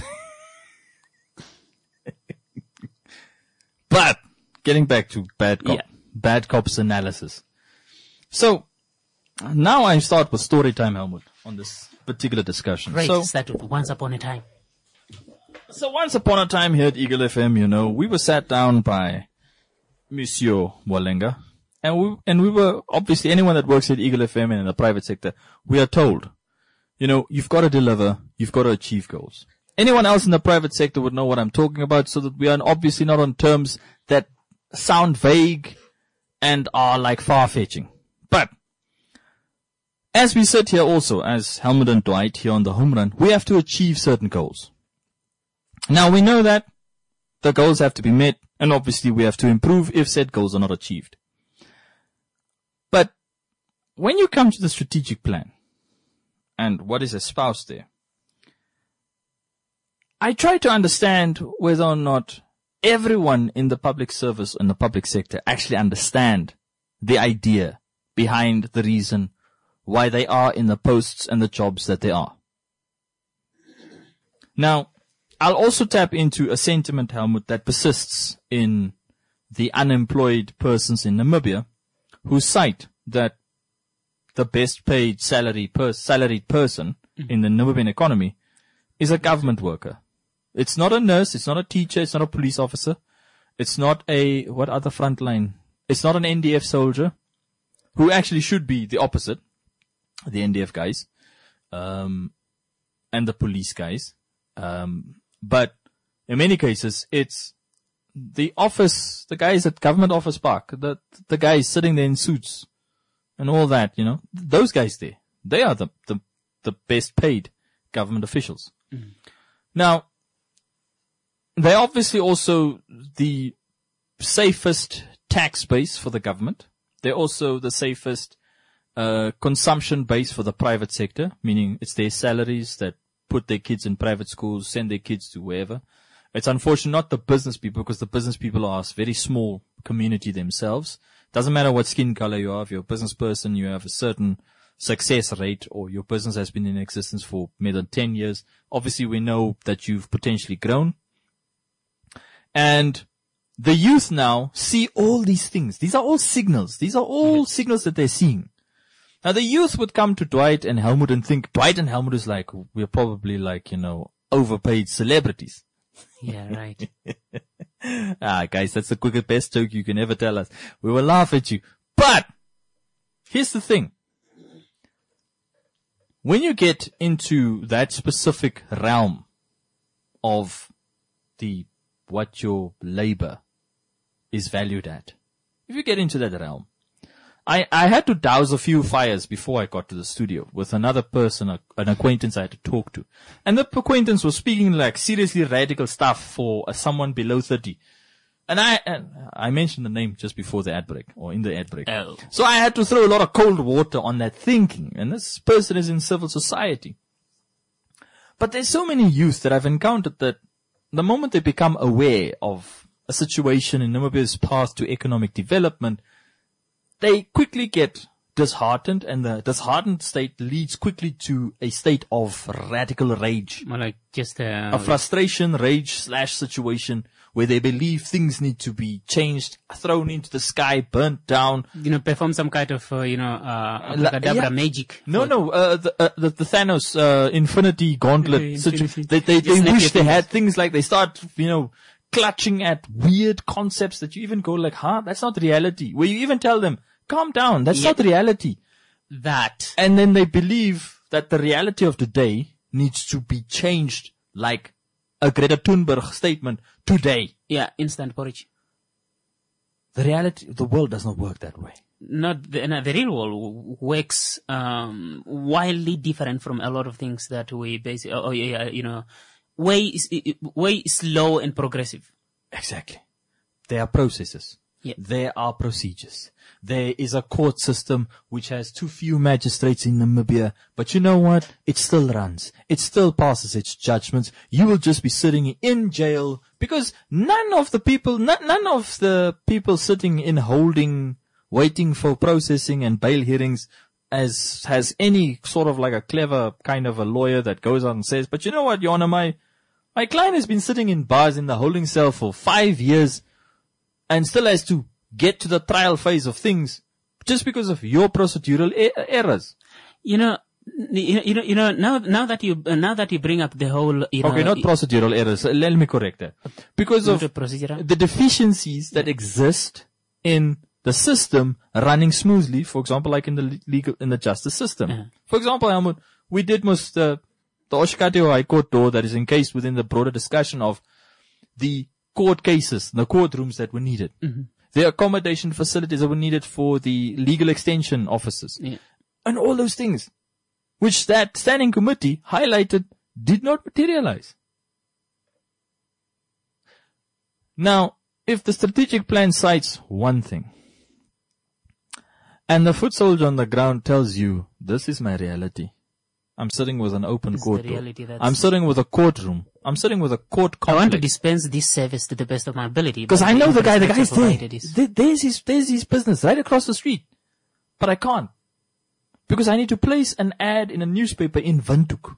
But getting back to bad cop, Yeah. bad cops analysis. So now I start with story time, Helmut, on this particular discussion. Right, So, start with Once Upon a Time. so once upon a time here at Eagle F M, you know, we were sat down by Monsieur Walenga, and we and we were obviously anyone that works at Eagle F M and in the private sector, we are told, you know, you've got to deliver, you've got to achieve goals. Anyone else in the private sector would know what I'm talking about, so that we are obviously not on terms that sound vague and are like far-fetching. But as we sit here also, as Helmut and Dwight here on the home run, we have to achieve certain goals. Now we know that the goals have to be met, and obviously we have to improve if said goals are not achieved. But when you come to the strategic plan and what is espoused there, I try to understand whether or not everyone in the public service and the public sector actually understand the idea behind the reason why they are in the posts and the jobs that they are. Now, I'll also tap into a sentiment, Helmut, that persists in the unemployed persons in Namibia who cite that the best paid salary per, salaried person in the Namibian economy is a government worker. It's not a nurse, it's not a teacher, it's not a police officer, it's not a, what other frontline? It's not an N D F soldier, who actually should be the opposite, the N D F guys, um, and the police guys. Um, but in many cases, it's the office, the guys at Government Office Park, the, the guys sitting there in suits and all that, you know, those guys there, they are the, the, the best paid government officials. Mm-hmm. Now, they're obviously also the safest tax base for the government. They're also the safest uh, consumption base for the private sector, meaning it's their salaries that put their kids in private schools, send their kids to wherever. It's unfortunate not the business people, because the business people are a very small community themselves. Doesn't matter what skin color you are. If you're a business person, you have a certain success rate, or your business has been in existence for more than ten years. Obviously, we know that you've potentially grown. And the youth now see all these things. These are all signals. These are all signals that they're seeing. Now, the youth would come to Dwight and Helmut and think, Dwight and Helmut is like, we're probably like, you know, overpaid celebrities. Yeah, right. Ah, guys, that's the quickest, best joke you can ever tell us. We will laugh at you. But here's the thing. When you get into that specific realm of the what your labor is valued at, if you get into that realm, I, I had to douse a few fires before I got to the studio with another person, a, an acquaintance I had to talk to. And the acquaintance was speaking like seriously radical stuff for uh, someone below thirty. And I, and I mentioned the name just before the ad break, or in the ad break. Oh. So I had to throw a lot of cold water on that thinking. And this person is in civil society. But there's so many youth that I've encountered that the moment they become aware of a situation in Namibia's path to economic development, they quickly get disheartened, and the disheartened state leads quickly to a state of radical rage. More like just uh, A frustration, rage slash situation where they believe things need to be changed, thrown into the sky, burnt down. you know, perform some kind of, uh, you know, uh, La- abracadabra yeah. magic. No, for- no, uh, the, uh, the, the Thanos, uh, Infinity Gauntlet Okay, situ- Infinity. They, they, Just they snap wish your they had fingers. things like they start, you know, clutching at weird concepts that you even go like, huh, that's not reality. Where you even tell them, calm down, that's Yep. not reality. That. And then they believe that the reality of today needs to be changed like a Greta Thunberg statement today. Yeah, instant porridge. The reality, the world does not work that way. Not the, no, the real world works um, wildly different from a lot of things that we basically, oh yeah, you know, way way slow and progressive. Exactly. There are processes. Yeah. There are procedures. There is a court system which has too few magistrates in Namibia, but you know what? It still runs. It still passes its judgments. You will just be sitting in jail Because none of the people, none, none of the people sitting in holding, waiting for processing and bail hearings as has any sort of like a clever kind of a lawyer that goes out and says, but you know what, Your Honor, my, my client has been sitting in bars in the holding cell for five years and still has to get to the trial phase of things just because of your procedural e- errors. You know, you know, you know, now, now that you, uh, now that you bring up the whole, you know. Okay, not procedural errors. Let me correct that. Because of procedural? the deficiencies that exist in the system running smoothly, for example, like in the legal, in the justice system. Uh-huh. For example, Helmut, we did most, uh, the Oshakati High Court door that is encased within the broader discussion of the court cases, the courtrooms that were needed. Mm-hmm. The accommodation facilities that were needed for the legal extension officers. Yeah. And all those things, which that standing committee highlighted did not materialize. Now, if the strategic plan cites one thing, and the foot soldier on the ground tells you, this is my reality. I'm sitting with an open court. I'm sitting with a courtroom. I'm sitting with a court complex. I want to dispense this service to the best of my ability. Because I know the guy, the guy's there. there. There's his, there's his business right across the street. But I can't. Because I need to place an ad in a newspaper in Windhoek.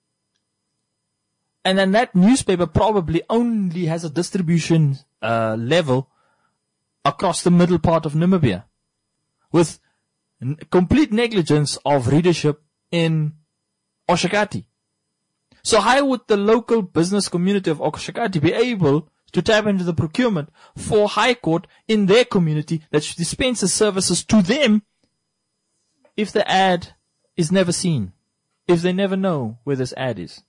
And then that newspaper probably only has a distribution uh, level across the middle part of Namibia. With n- complete negligence of readership in Oshakati. So how would the local business community of Oshakati be able to tap into the procurement for High Court in their community that dispenses services to them if the ad is never seen, if they never know where this ad is?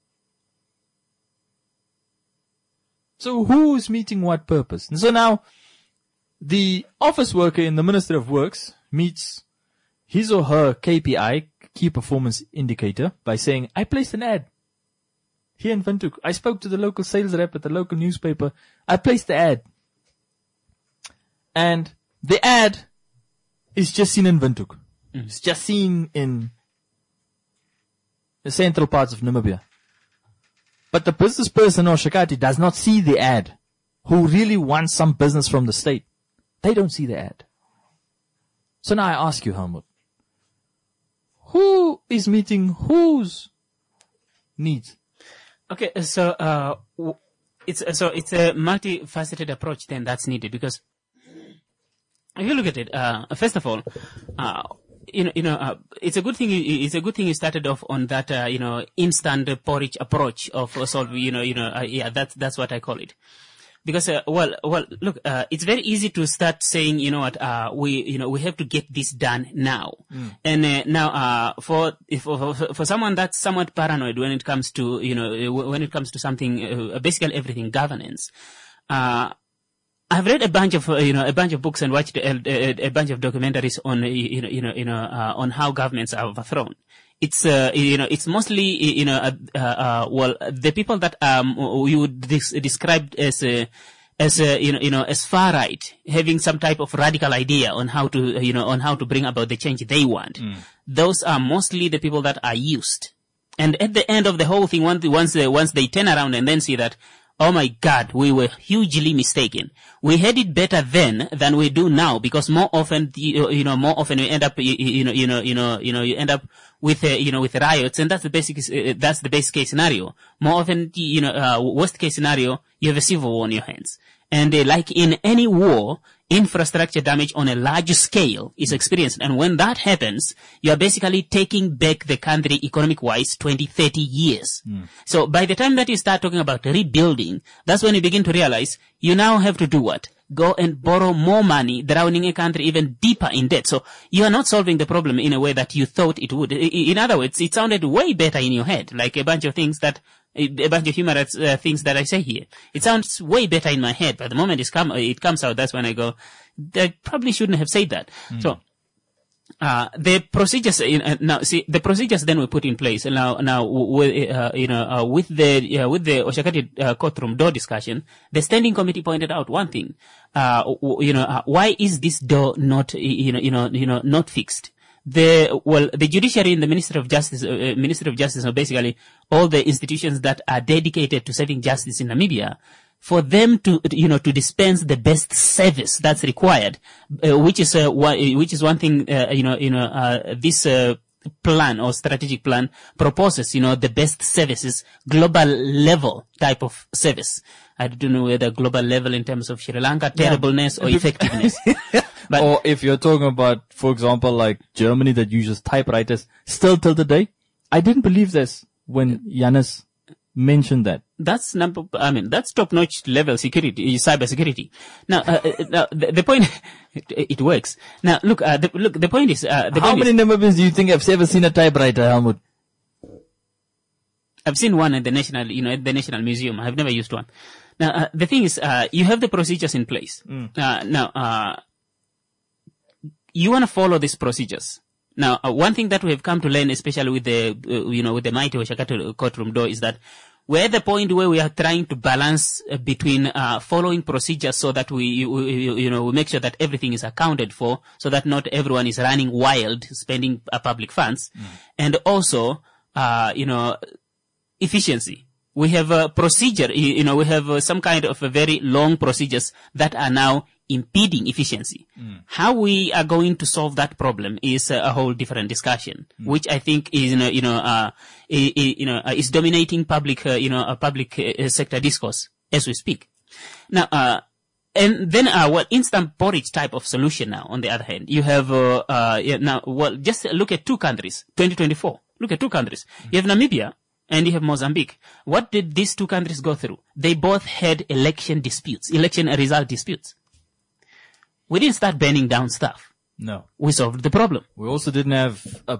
So who is meeting what purpose? And so now, the office worker in the Ministry of Works meets his or her K P I, key performance indicator, by saying, I placed an ad here in Windhoek. I spoke to the local sales rep at the local newspaper. I placed the ad. And the ad is just seen in Windhoek. Mm. It's just seen in the central parts of Namibia. But the business person or Oshakati does not see the ad, who really wants some business from the state. They don't see the ad. So now I ask you, Helmut, who is meeting whose needs? Okay, so uh, it's so it's a multifaceted approach then that's needed, because if you look at it, uh, first of all, uh, you know, you know, uh, it's a good thing. It's a good thing you started off on that, uh, you know, instant porridge approach of uh, solving. You know, you know, uh, yeah, that's that's what I call it. Because, uh, well, well, look, uh, it's very easy to start saying, you know what, uh, we, you know, we have to get this done now. Mm. And, uh, now, uh, for, if, for, for someone that's somewhat paranoid when it comes to, you know, when it comes to something, uh, basically everything governance, uh, I've read a bunch of, uh, you know, a bunch of books and watched a, a, a bunch of documentaries on, you know, you know, you know, uh, on how governments are overthrown. It's, uh, you know, it's mostly, you know, uh, uh, well, the people that, um, we would des- describe as, uh, as, uh, you know, you know, as far right, having some type of radical idea on how to, you know, on how to bring about the change they want. Mm. Those are mostly the people that are used. And at the end of the whole thing, once, once they, once they turn around and then see that, oh my God, we were hugely mistaken. We had it better then than we do now, because more often, you know, more often we end up, you know, you know, you know, you know, you end up with, uh, you know, with riots, and that's the basic, uh, that's the basic case scenario. More often, you know, uh, worst case scenario, you have a civil war on your hands. And uh, like in any war, infrastructure damage on a large scale is experienced. And when that happens, you are basically taking back the country economic-wise twenty, thirty years. Mm. So by the time that you start talking about rebuilding, that's when you begin to realize you now have to do what? Go and borrow more money, drowning a country even deeper in debt. So you are not solving the problem in a way that you thought it would. In other words, it sounded way better in your head, like a bunch of things that a bunch of humorous uh, things that I say here. It sounds way better in my head, but the moment it's come, it comes out, that's when I go, I probably shouldn't have said that. Mm. So, uh, the procedures, uh, now, see, the procedures then we put in place. Now, now, with, uh, you know, uh, with the, uh, with the Oshakati uh, courtroom door discussion, the standing committee pointed out one thing. Uh, you know, uh, why is this door not, you know, you know, you know, not fixed? The, well, the judiciary and the Ministry of Justice, uh, Ministry of Justice are basically all the institutions that are dedicated to serving justice in Namibia, for them to, you know, to dispense the best service that's required, uh, which is uh, one, which is one thing, uh, you know, you know, uh, this uh, plan or strategic plan proposes, you know, the best services, global level type of service. I don't know whether global level in terms of Sri Lanka, terribleness yeah. or effectiveness. But or if you're talking about, for example, like Germany that uses typewriters, still till today, I didn't believe this when Yanis mentioned that. That's number, I mean, that's top-notch level security, cyber security. Now, uh, uh, now the, the point, it, it works. Now, look, uh, the, look, the point is, uh, the how point many is, Namibians do you think have ever seen a typewriter, Helmut? I've seen one at the National, you know, at the National Museum. I've never used one. Now, uh, the thing is, uh, you have the procedures in place. Mm. Uh, now, uh, you want to follow these procedures. Now, uh, one thing that we have come to learn, especially with the, uh, you know, with the mighty Oshakati courtroom door, is that we're at the point where we are trying to balance uh, between uh, following procedures so that we, we, you know, we make sure that everything is accounted for, so that not everyone is running wild, spending uh, public funds, mm. and also, uh, you know, efficiency. We have a procedure, you know, we have uh, some kind of a very long procedures that are now impeding efficiency. Mm. How we are going to solve that problem is uh, a whole different discussion, mm. which I think is, you know, you know, uh, you know, uh, is dominating public, uh, you know, a public uh, sector discourse as we speak. Now, uh, and then, uh, well, instant porridge type of solution now, on the other hand, you have, uh, uh, yeah, now, well, just look at two countries, twenty twenty-four. Look at two countries. Mm. You have Namibia and you have Mozambique. What did these two countries go through? They both had election disputes, election result disputes. We didn't start burning down stuff. No. We solved the problem. We also didn't have a...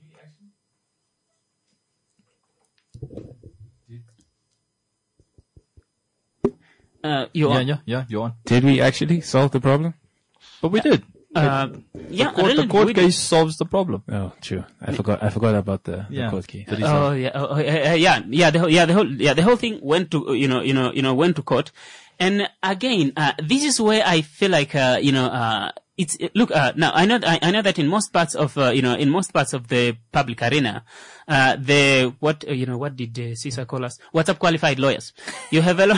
Uh, you yeah, on? yeah, yeah, you're on. Did we actually solve the problem? But we did. Uh, yeah, the court, really, the court we case did. solves the problem. Oh, true. I forgot. I forgot about the, yeah. the court case. Oh yeah, oh, uh, uh, yeah, yeah. The whole, yeah, the whole, yeah, the whole thing went to, you know, you know, you know, went to court. And again, uh, this is where I feel like, uh, you know, uh, it's, it, look, uh, now I know, I, I know that in most parts of, uh, you know, in most parts of the public arena, uh, the, what, uh, you know, what did uh, Caesar call us? WhatsApp qualified lawyers. You have a lot,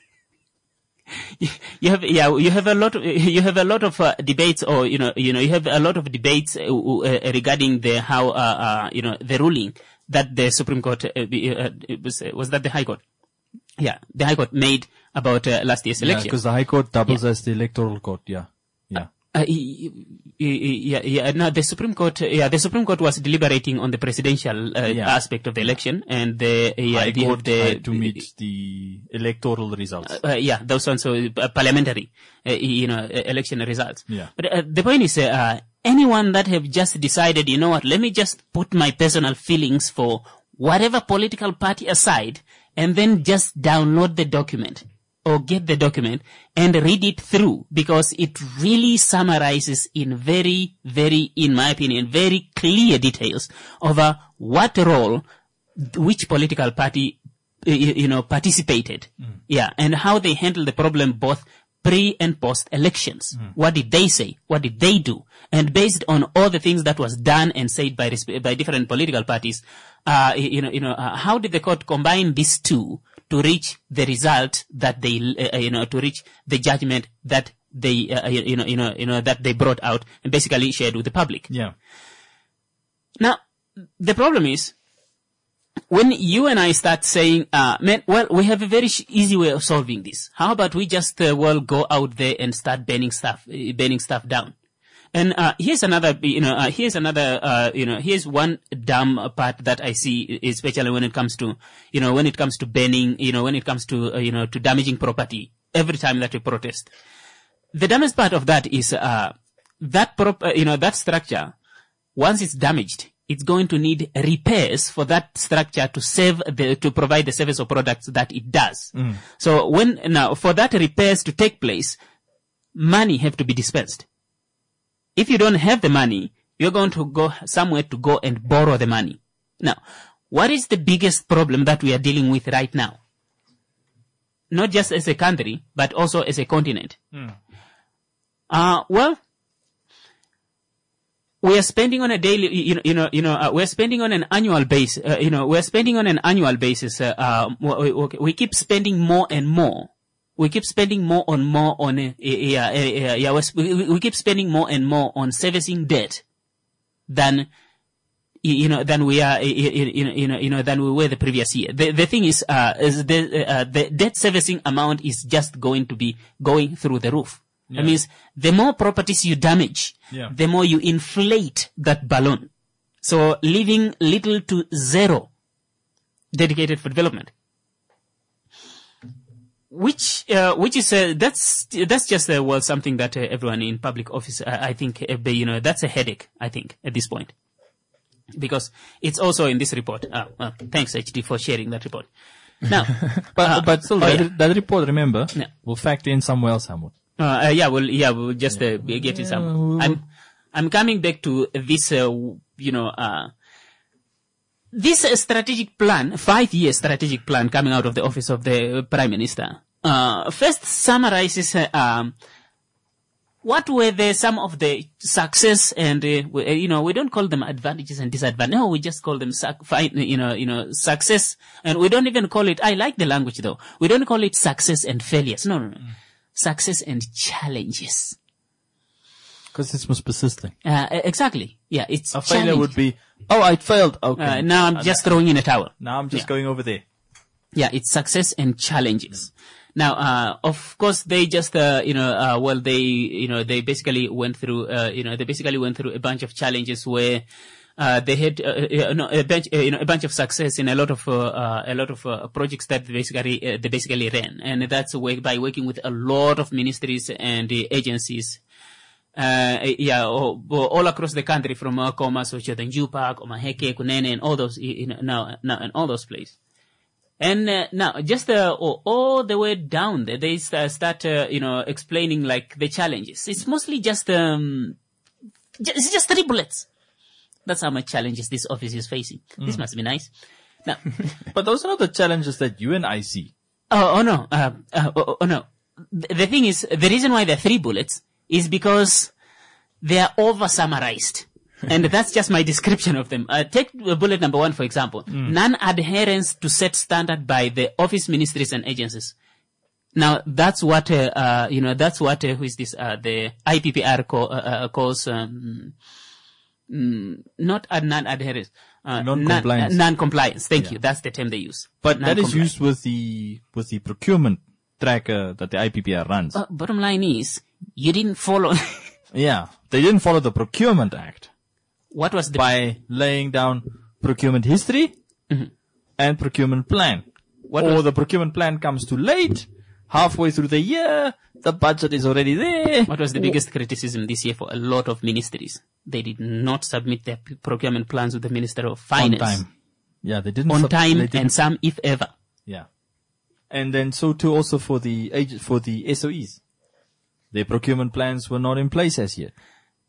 you have, yeah, you have a lot of, you have a lot of, uh, debates or, you know, you know, you have a lot of debates, uh, uh, regarding the, how, uh, uh, you know, the ruling that the Supreme Court, uh, uh, was, uh, was that the High Court? Yeah, the High Court made about uh, last year's election. Yeah, because the High Court doubles yeah. as the Electoral Court. Yeah, yeah. Uh, yeah, yeah. No, the Supreme Court. Yeah, the Supreme Court was deliberating on the presidential uh, yeah. aspect of the election, and the yeah, High the, Court the, had to meet the electoral results. Uh, uh, yeah, those ones, so uh, parliamentary, uh, you know, uh, election results. Yeah. But uh, the point is, uh, anyone that have just decided, you know what? Let me just put my personal feelings for whatever political party aside, and then just download the document or get the document and read it through, because it really summarizes in very, very, in my opinion, very clear details over what role which political party, you, you know, participated. Mm. Yeah. And how they handled the problem both pre and post elections. Mm. What did they say? What did they do? And based on all the things that was done and said by, by different political parties, uh, you know, you know, uh, how did the court combine these two to reach the result that they, uh, you know, to reach the judgment that they, uh, you know, you know, you know, that they brought out and basically shared with the public. Yeah. Now, the problem is, when you and I start saying, uh, man, well, we have a very sh- easy way of solving this. How about we just, uh, well, go out there and start burning stuff, uh, burning stuff down? And, uh, here's another, you know, uh, here's another, uh, you know, here's one dumb part that I see, especially when it comes to, you know, when it comes to burning, you know, when it comes to, uh, you know, to damaging property every time that we protest. The dumbest part of that is, uh, that prop, uh, you know, that structure, once it's damaged, it's going to need repairs for that structure to save the, to provide the service or products that it does. Mm. So when, now, for that repairs to take place, money have to be dispensed. If you don't have the money, you're going to go somewhere to go and borrow the money. Now, what is the biggest problem that we are dealing with right now? Not just as a country, but also as a continent. Mm. Uh, well, we are spending on a daily, you know, you know, you know, uh, we're spending on an annual basis, uh, you know, we're spending on an annual basis, uh, uh, we, we keep spending more and more we keep spending more and more on, uh, yeah, uh, yeah, we, we keep spending more and more on servicing debt than, you know, than we are, you know, you know, you know, than we were the previous year. The, the thing is, uh, is the, uh, the debt servicing amount is just going to be going through the roof. Yeah. That means the more properties you damage, yeah. the more you inflate that balloon. So leaving little to zero dedicated for development. Which, uh, which is, uh, that's, that's just, uh, well, something that uh, everyone in public office, uh, I think, uh, you know, that's a headache, I think, at this point. Because it's also in this report. Uh, uh, thanks, H D, for sharing that report. Now, but, uh, but still, oh, that, yeah. that report, remember, yeah. will factor in somewhere else, Hamwood. Uh, uh, yeah, well, yeah, we'll just, uh, get you some. I'm, I'm coming back to this, uh, you know, uh, this uh, strategic plan, five-year strategic plan coming out of the office of the Prime Minister, uh, first summarizes, uh, um, what were the, some of the success and, uh, we, uh, you know, we don't call them advantages and disadvantages. No, we just call them, suc- you know, you know, success. And we don't even call it, I like the language though. We don't call it success and failures. No, no, no. Mm. Success and challenges. Because it's more persistent. Uh, exactly. Yeah, it's a failure would be, oh, I failed. Okay. Uh, now I'm just throwing in a towel. Now I'm just yeah. going over there. Yeah, it's success and challenges. Now, uh, of course, they just, uh, you know, uh, well, they, you know, they basically went through, uh, you know, they basically went through a bunch of challenges where, uh, they had, uh, no, a bunch, uh, you know, a bunch of success in a lot of, uh, uh a lot of, uh, projects that basically, uh, they basically ran. And that's way, by working with a lot of ministries and uh, agencies. Uh, yeah, all, all across the country from uh, Komas, Ochotenju Park, Omaheke, Kunene, and all those, you know, now, now, and all those places. And uh, now, just uh, all, all the way down there, they uh, start, uh, you know, explaining like the challenges. It's mostly just, um, just, it's just three bullets. That's how much challenges this office is facing. Mm. This must be nice. Now, but those are not the challenges that you and I see. Oh, oh no, uh, uh, oh, oh no. The, the thing is, the reason why there are three bullets is because they are over summarized. And that's just my description of them. Uh, take bullet number one, for example. Mm. Non-adherence to set standard by the office, ministries, and agencies. Now, that's what, uh, uh you know, that's what, uh, who is this, uh, the I P P R call, uh, uh, calls, um, mm, not a non-adherence. Uh, non-compliance. Non, uh, non-compliance. Thank yeah. you. That's the term they use. But that is used with the, with the procurement tracker that the I P P R runs. Uh, bottom line is, you didn't follow. Yeah. They didn't follow the Procurement Act. What was the... By laying down procurement history mm-hmm. and procurement plan. What or was... the procurement plan comes too late, halfway through the year, the budget is already there. What was the biggest criticism this year for a lot of ministries? They did not submit their procurement plans with the Minister of Finance. On time. Yeah, they didn't. On sub- time didn't. and some if ever. Yeah. And then so too also for the ag- for the S O Es. Their procurement plans were not in place as yet.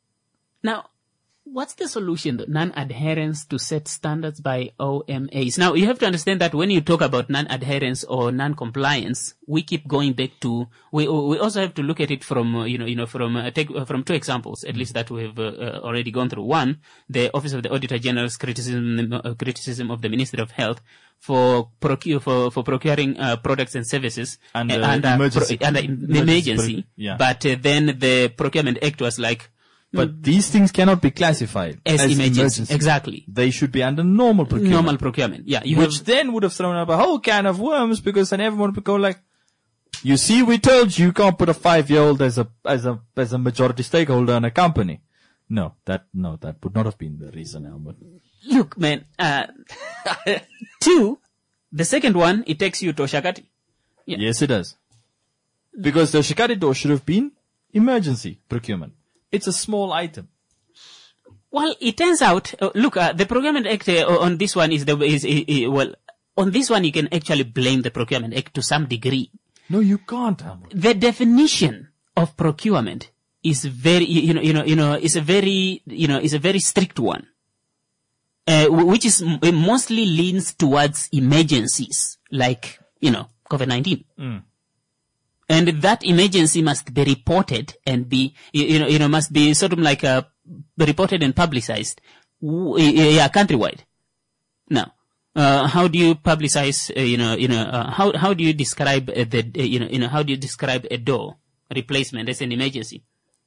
Now, what's the solution though? Non-adherence to set standards by O M As. Now, you have to understand that when you talk about non-adherence or non-compliance, we keep going back to, we we also have to look at it from, uh, you know, you know, from, uh, take, uh, from two examples, at least that we have uh, uh, already gone through. One, the Office of the Auditor General's criticism, uh, criticism of the Ministry of Health for procure, for, for procuring, uh, products and services under, uh, under, emergency. Pro, under emergency. emergency yeah. But uh, then the Procurement Act was like, but mm. these things cannot be classified as, as emergency. emergency. Exactly. They should be under normal procurement. Normal procurement. Yeah. You Which have, then would have thrown up a whole can of worms because then everyone would go like, you see, we told you you can't put a five-year-old as a, as a, as a majority stakeholder in a company. No, that, no, that would not have been the reason, Albert. Look, man, uh, two, the second one, it takes you to Oshakati. Yeah. Yes, it does. Because the Oshakati door should have been emergency procurement. It's a small item. Well, it turns out, uh, look, uh, the Procurement Act uh, on this one is the, is, uh, well, on this one you can actually blame the Procurement Act to some degree. No, you can't. Albert. The definition of procurement is very, you know, you know, you know, is a very, you know, is a very strict one. Uh, which is, it mostly leans towards emergencies, like, you know, COVID nineteen. Mm. And that emergency must be reported and be, you know, you know, must be sort of like, uh, reported and publicized, yeah, countrywide. Now, uh, how do you publicize, uh, you know, you know, uh, how, how do you describe uh, the, uh, you know, you know, how do you describe a door replacement as an emergency?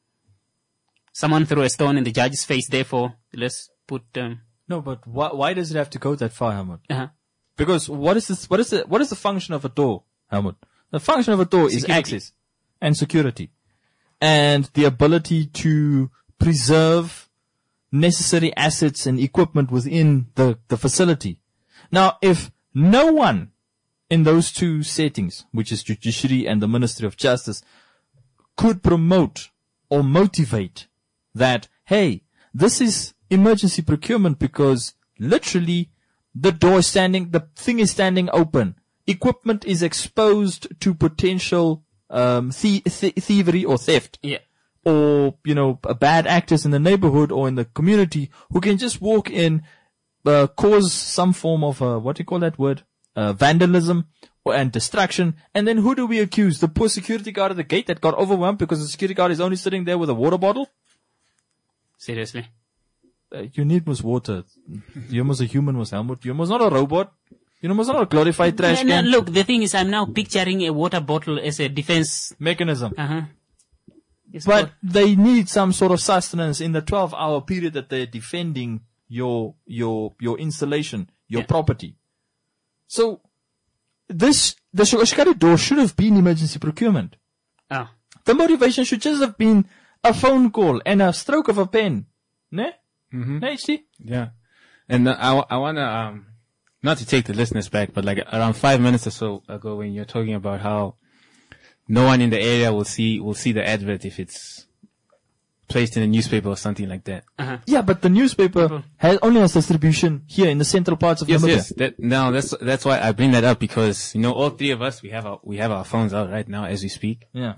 Someone threw a stone in the judge's face, therefore, let's put, um, No, but why, why does it have to go that far, Helmut? uh-huh. Because what is this, what is the, what is the function of a door, Helmut? The function of a door is Security. access and security and the ability to preserve necessary assets and equipment within the, the facility. Now, if no one in those two settings, which is judiciary and the Ministry of Justice, could promote or motivate that, hey, this is emergency procurement because literally the door is standing, the thing is standing open. Equipment is exposed to potential um, thie- thie- thievery or theft. Yeah. Or, you know, bad actors in the neighborhood or in the community who can just walk in, uh, cause some form of, uh, what do you call that word? Uh, vandalism or, and destruction. And then who do we accuse? The poor security guard at the gate that got overwhelmed because the security guard is only sitting there with a water bottle? Seriously. Uh, you need most water. You're almost a human, was Helmut. You're almost not a robot. You're almost not a glorified trash No, no, can. look, the thing is, I'm now picturing a water bottle as a defense Mechanism. Uh-huh. It's But called- they need some sort of sustenance in the twelve hour period that they're defending your, your, your installation, your Yeah. property. So, this, the Shikari door should have been emergency procurement. oh. The motivation should just have been a phone call and a stroke of a pen. Ne? Mm-hmm. Ne, H D? Yeah. And uh, I, I want to, um, not to take the listeners back, but like around five minutes or so ago when you're talking about how no one in the area will see, will see the advert if it's placed in a newspaper or something like that. Uh-huh. Yeah, but the newspaper has only has distribution here in the central parts of Yes, Namibia. yes. That, now that's, that's why I bring that up because, you know, all three of us, we have our, we have our phones out right now as we speak. Yeah.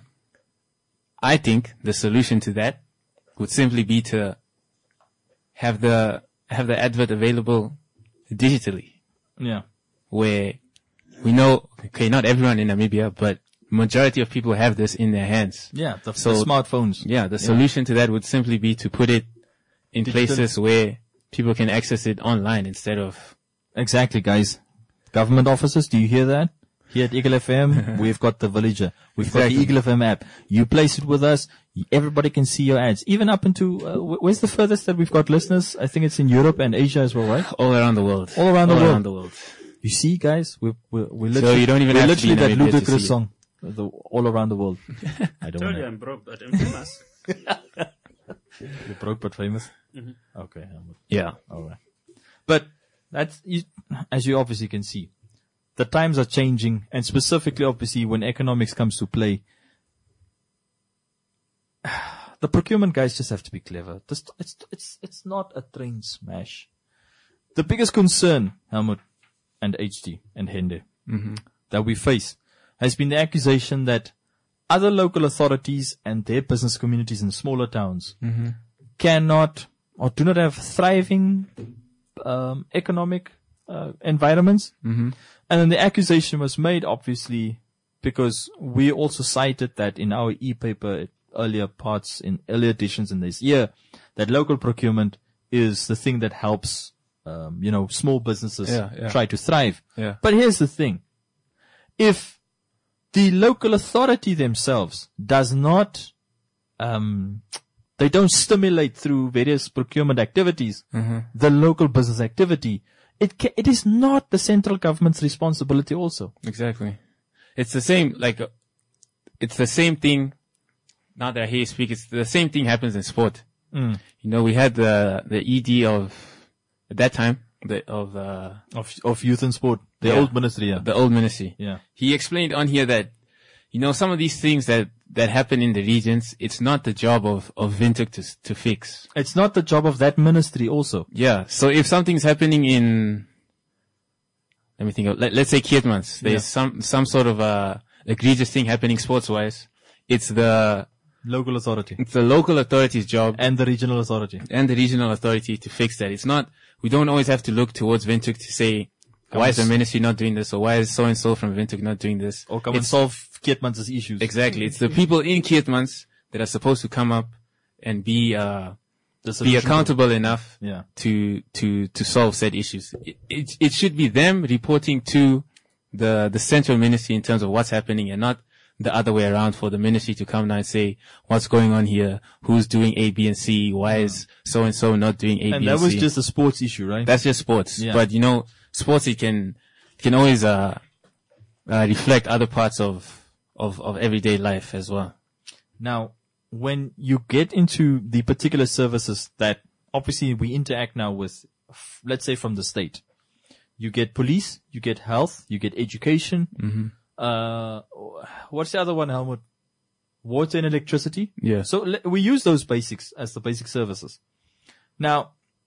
I think the solution to that would simply be to have the, have the advert available digitally. Yeah. Where we know, okay, not everyone in Namibia, but majority of people have this in their hands. Yeah, the, So- the smartphones. Yeah, the solution to that would simply be to put it in Digital. places where people can access it online instead of, Exactly, guys. Government offices, do you hear that? Here at Eagle F M, we've got the Villager. We've got Exactly. the Eagle F M app. You place it with us. Everybody can see your ads. Even up into, uh, wh- where's the furthest that we've got listeners? I think it's in Europe and Asia as well, right? all around the world. All around the world. around the world. You see, guys, we we we So literally, you don't even we're have to be literally in that Namibia to ludicrous see it. song, the, all around the world. I don't Told you know. I'm broke, but I'm famous. You're broke but famous. Okay, Helmut. Yeah. All right. But that's, you, as you obviously can see, the times are changing, and specifically, obviously, when economics comes to play, the procurement guys just have to be clever. This, it's, it's, it's not a train smash. The biggest concern, Helmut and H D and Hende, that we face has been the accusation that other local authorities and their business communities in smaller towns cannot or do not have thriving um, economic uh, environments. Mm-hmm. And then the accusation was made, obviously, because we also cited that in our e-paper earlier parts, in earlier editions in this year, that local procurement is the thing that helps, um, you know, small businesses Yeah, yeah. try to thrive. Yeah. But here's the thing. If the local authority themselves does not, um, they don't stimulate through various procurement activities, the local business activity, it ca- it is not the central government's responsibility also. Exactly. It's the same, like, uh, it's the same thing. Now that I hear you speak, it's the same thing happens in sport. Mm. You know, we had the, the E D of, at that time, the, of, uh, Of, of youth and sport, the Yeah. old ministry, yeah. the old ministry. Yeah. He explained on here that, you know, some of these things that, that happen in the regions, it's not the job of, of Windhoek to, to fix. It's not the job of that ministry also. Yeah. So if something's happening in, let me think of, let, let's say Keetmans, there's Yeah. some, some sort of, uh, egregious thing happening sports wise. It's the, Local authority. it's the local authority's job And the regional authority. and the regional authority to fix that. It's not, we don't always have to look towards Windhoek to say, why is the ministry not doing this? Or why is so and so from Windhoek not doing this? Or come and It's- solve Keetmans' issues. Exactly. It's the people in Keetmans that are supposed to come up and be, uh, be accountable enough Yeah. to to to solve said issues. It, it it should be them reporting to the the central ministry in terms of what's happening, and not the other way around for the ministry to come now and say what's going on here, who's doing A, B, and C, why is so and so not doing A, And B, that and was C. just a sports issue, right? That's just sports. Yeah. But you know, sports it can can always uh, uh reflect other parts of of of everyday life as well. Now, when you get into the particular services that obviously we interact now with, f- let's say from the state, you get police, you get health, you get education. Mm-hmm. Uh, what's the other one, Helmut? Water and electricity. Yeah. So le- we use those basics as the basic services. Now,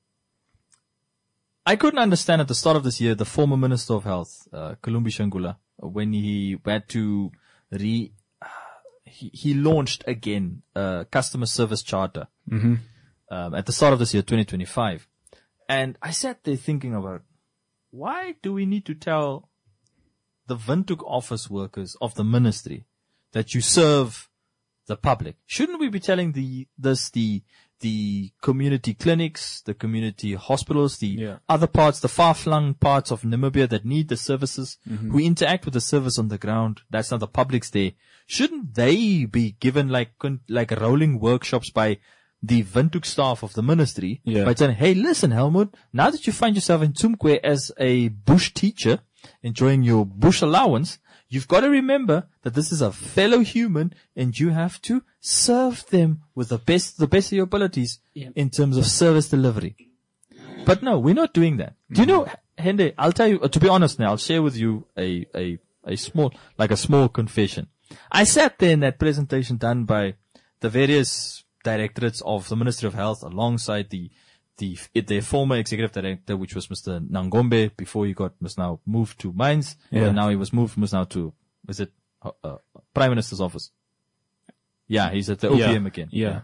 I couldn't understand at the start of this year the former Minister of Health, uh, Kalumbi Shangula, when he had to re, he, he launched again a customer service charter Mm-hmm. um, at the start of this year, twenty twenty-five. And I sat there thinking about, why do we need to tell the Windhoek office workers of the ministry that you serve the public? Shouldn't we be telling the this the the community clinics, the community hospitals, the Yeah. other parts, the far-flung parts of Namibia that need the services, who interact with the service on the ground? That's not the public's day. Shouldn't they be given like con- like rolling workshops by the Windhoek staff of the ministry, Yeah. by saying, hey, listen, Helmut, now that you find yourself in Tumkwe as a bush teacher, enjoying your bush allowance, you've got to remember that this is a fellow human and you have to serve them with the best, the best of your abilities Yeah. in terms of service delivery. But no, we're not doing that. Do you know, Hende, I'll tell you, uh, to be honest now, I'll share with you a, a, a small, like a small confession. I sat there in that presentation done by the various directorates of the Ministry of Health alongside the, the, their former executive director, which was Mister Nangombe, before he got, was now moved to Mines. Yeah. And now he was moved, was now to, is it, uh, uh, Prime Minister's office? Yeah, he's at the O P M Yeah. again. Yeah.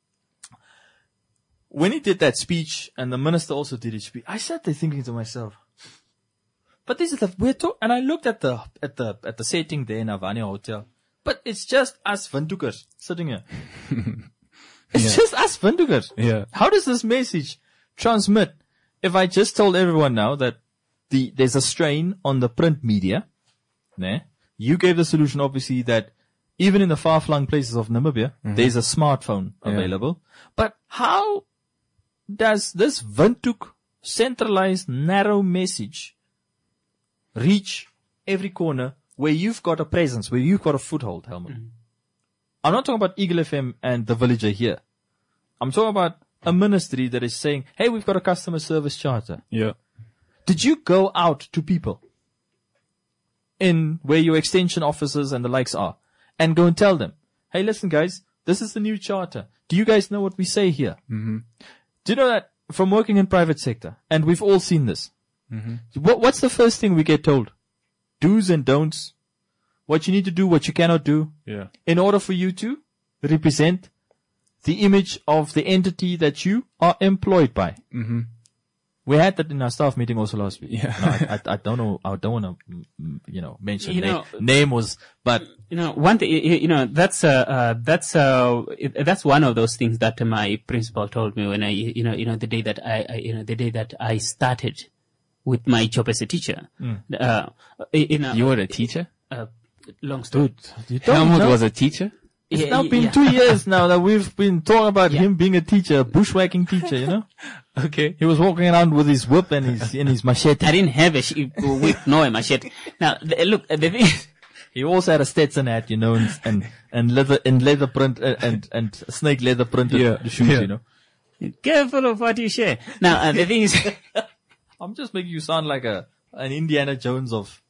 When he did that speech, and the minister also did his speech, I sat there thinking to myself, but this is the, we're to, and I looked at the, at the, at the setting there in Avania Hotel, but it's just us Windhoekers sitting here. It's Yeah. just us Windhoekers. Yeah. How does this message transmit if I just told everyone now that the, there's a strain on the print media, né? You gave the solution obviously that even in the far-flung places of Namibia, there's a smartphone Yeah. available. But how does this Windhoek centralized narrow message reach every corner where you've got a presence, where you've got a foothold, Helmut? I'm not talking about Eagle F M and the Villager here. I'm talking about a ministry that is saying, hey, we've got a customer service charter. Yeah. Did you go out to people in where your extension officers and the likes are and go and tell them, hey, listen, guys, this is the new charter. Do you guys know what we say here? Mm-hmm. Do you know that from working in private sector, and we've all seen this, mm-hmm. what, what's the first thing we get told? Do's and don'ts. What you need to do, what you cannot do. Yeah. In order for you to represent the image of the entity that you are employed by. Mm-hmm. We had that in our staff meeting also last week. Yeah. No, I, I, I don't know. I don't want to, you know, mention You name. know- name was, but You know, one thing, you you know, that's, uh, uh, that's, uh, it- that's one of those things that my principal told me when I, you know, you know, the day that I, I you know, the day that I started with my job as a teacher. Uh, you know, You were a teacher? uh, long story. you don't Helmut know. was a teacher? It's Yeah, now yeah, been yeah. two years now that we've been talking about Yeah. him being a teacher, a bushwhacking teacher, you know? Okay. He was walking around with his whip and his, and his machete. I didn't have a sh- whip nor a machete. Now, the, look, the thing is, He also had a Stetson hat, you know, and, and, and leather, and leather print, uh, and, and snake leather printed Yeah. shoes, Yeah. you know? careful of what you share. Now, uh, the thing is, I'm just making you sound like a, an Indiana Jones of,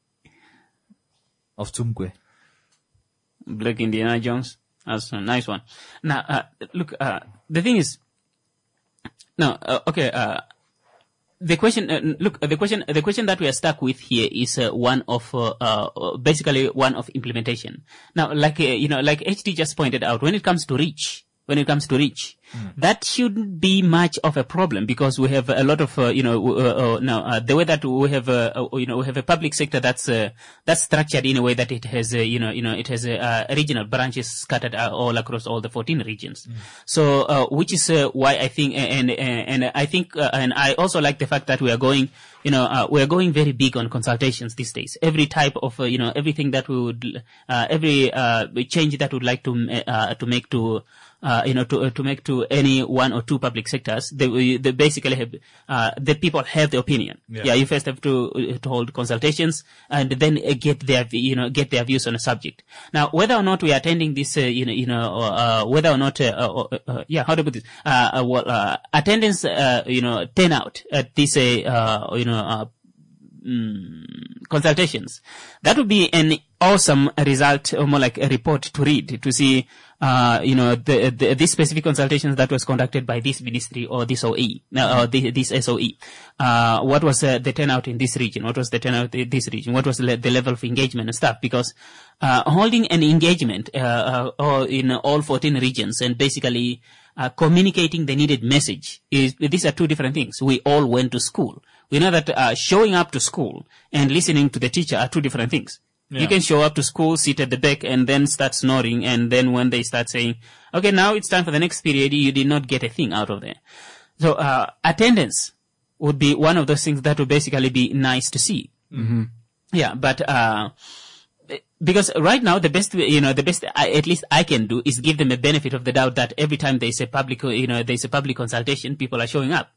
of Tumkwe. Black Indiana Jones. That's a nice one. Now, uh, look, uh, the thing is, no, uh, okay, uh, the question, uh, look, uh, the question, the question that we are stuck with here is uh, one of, uh, uh, basically one of implementation. Now, like, uh, you know, like H D just pointed out, when it comes to reach, when it comes to reach. Mm. That shouldn't be much of a problem because we have a lot of, uh, you know, uh, uh, now, uh, the way that we have, uh, uh, you know, we have a public sector that's, uh, that's structured in a way that it has, uh, you know, you know, it has, uh, uh, regional branches scattered uh, all across all the fourteen regions. Mm. So, uh, which is, uh, why I think, and, and, and I think, uh, and I also like the fact that we are going, you know, uh, we are going very big on consultations these days. Every type of, uh, you know, everything that we would, uh, every, uh, change that we would like to, uh, to make to, Uh, you know, to, uh, to make to any one or two public sectors, they, they basically have, uh, the people have the opinion. Yeah. yeah, you first have to, uh, to hold consultations and then uh, get their, you know, get their views on a subject. Now, whether or not we are attending this, uh, you know, you know, uh, whether or not, uh, uh, uh, yeah, how to put this, uh, uh, well, uh, attendance, uh, you know, turnout at this, uh, uh you know, uh, Mm, consultations. That would be an awesome result, or more like a report to read, to see, uh, you know, the, the, these specific consultations that was conducted by this ministry or this O E, uh, or the, this S O E. Uh, what was uh, the turnout in this region? What was the turnout in this region? What was the, the level of engagement and stuff? Because, uh, holding an engagement, uh, uh, or in all fourteen regions and basically, uh, communicating the needed message is, these are two different things. We all went to school. We know that uh, showing up to school and listening to the teacher are two different things. Yeah. You can show up to school, sit at the back, and then start snoring, and then when they start saying, okay, now it's time for the next period, you did not get a thing out of there. So uh, attendance would be one of those things that would basically be nice to see. Mm-hmm. Yeah, but uh because right now the best, you know, the best I, at least I can do is give them a benefit of the doubt that every time there's a public, you know, there's a public consultation, people are showing up.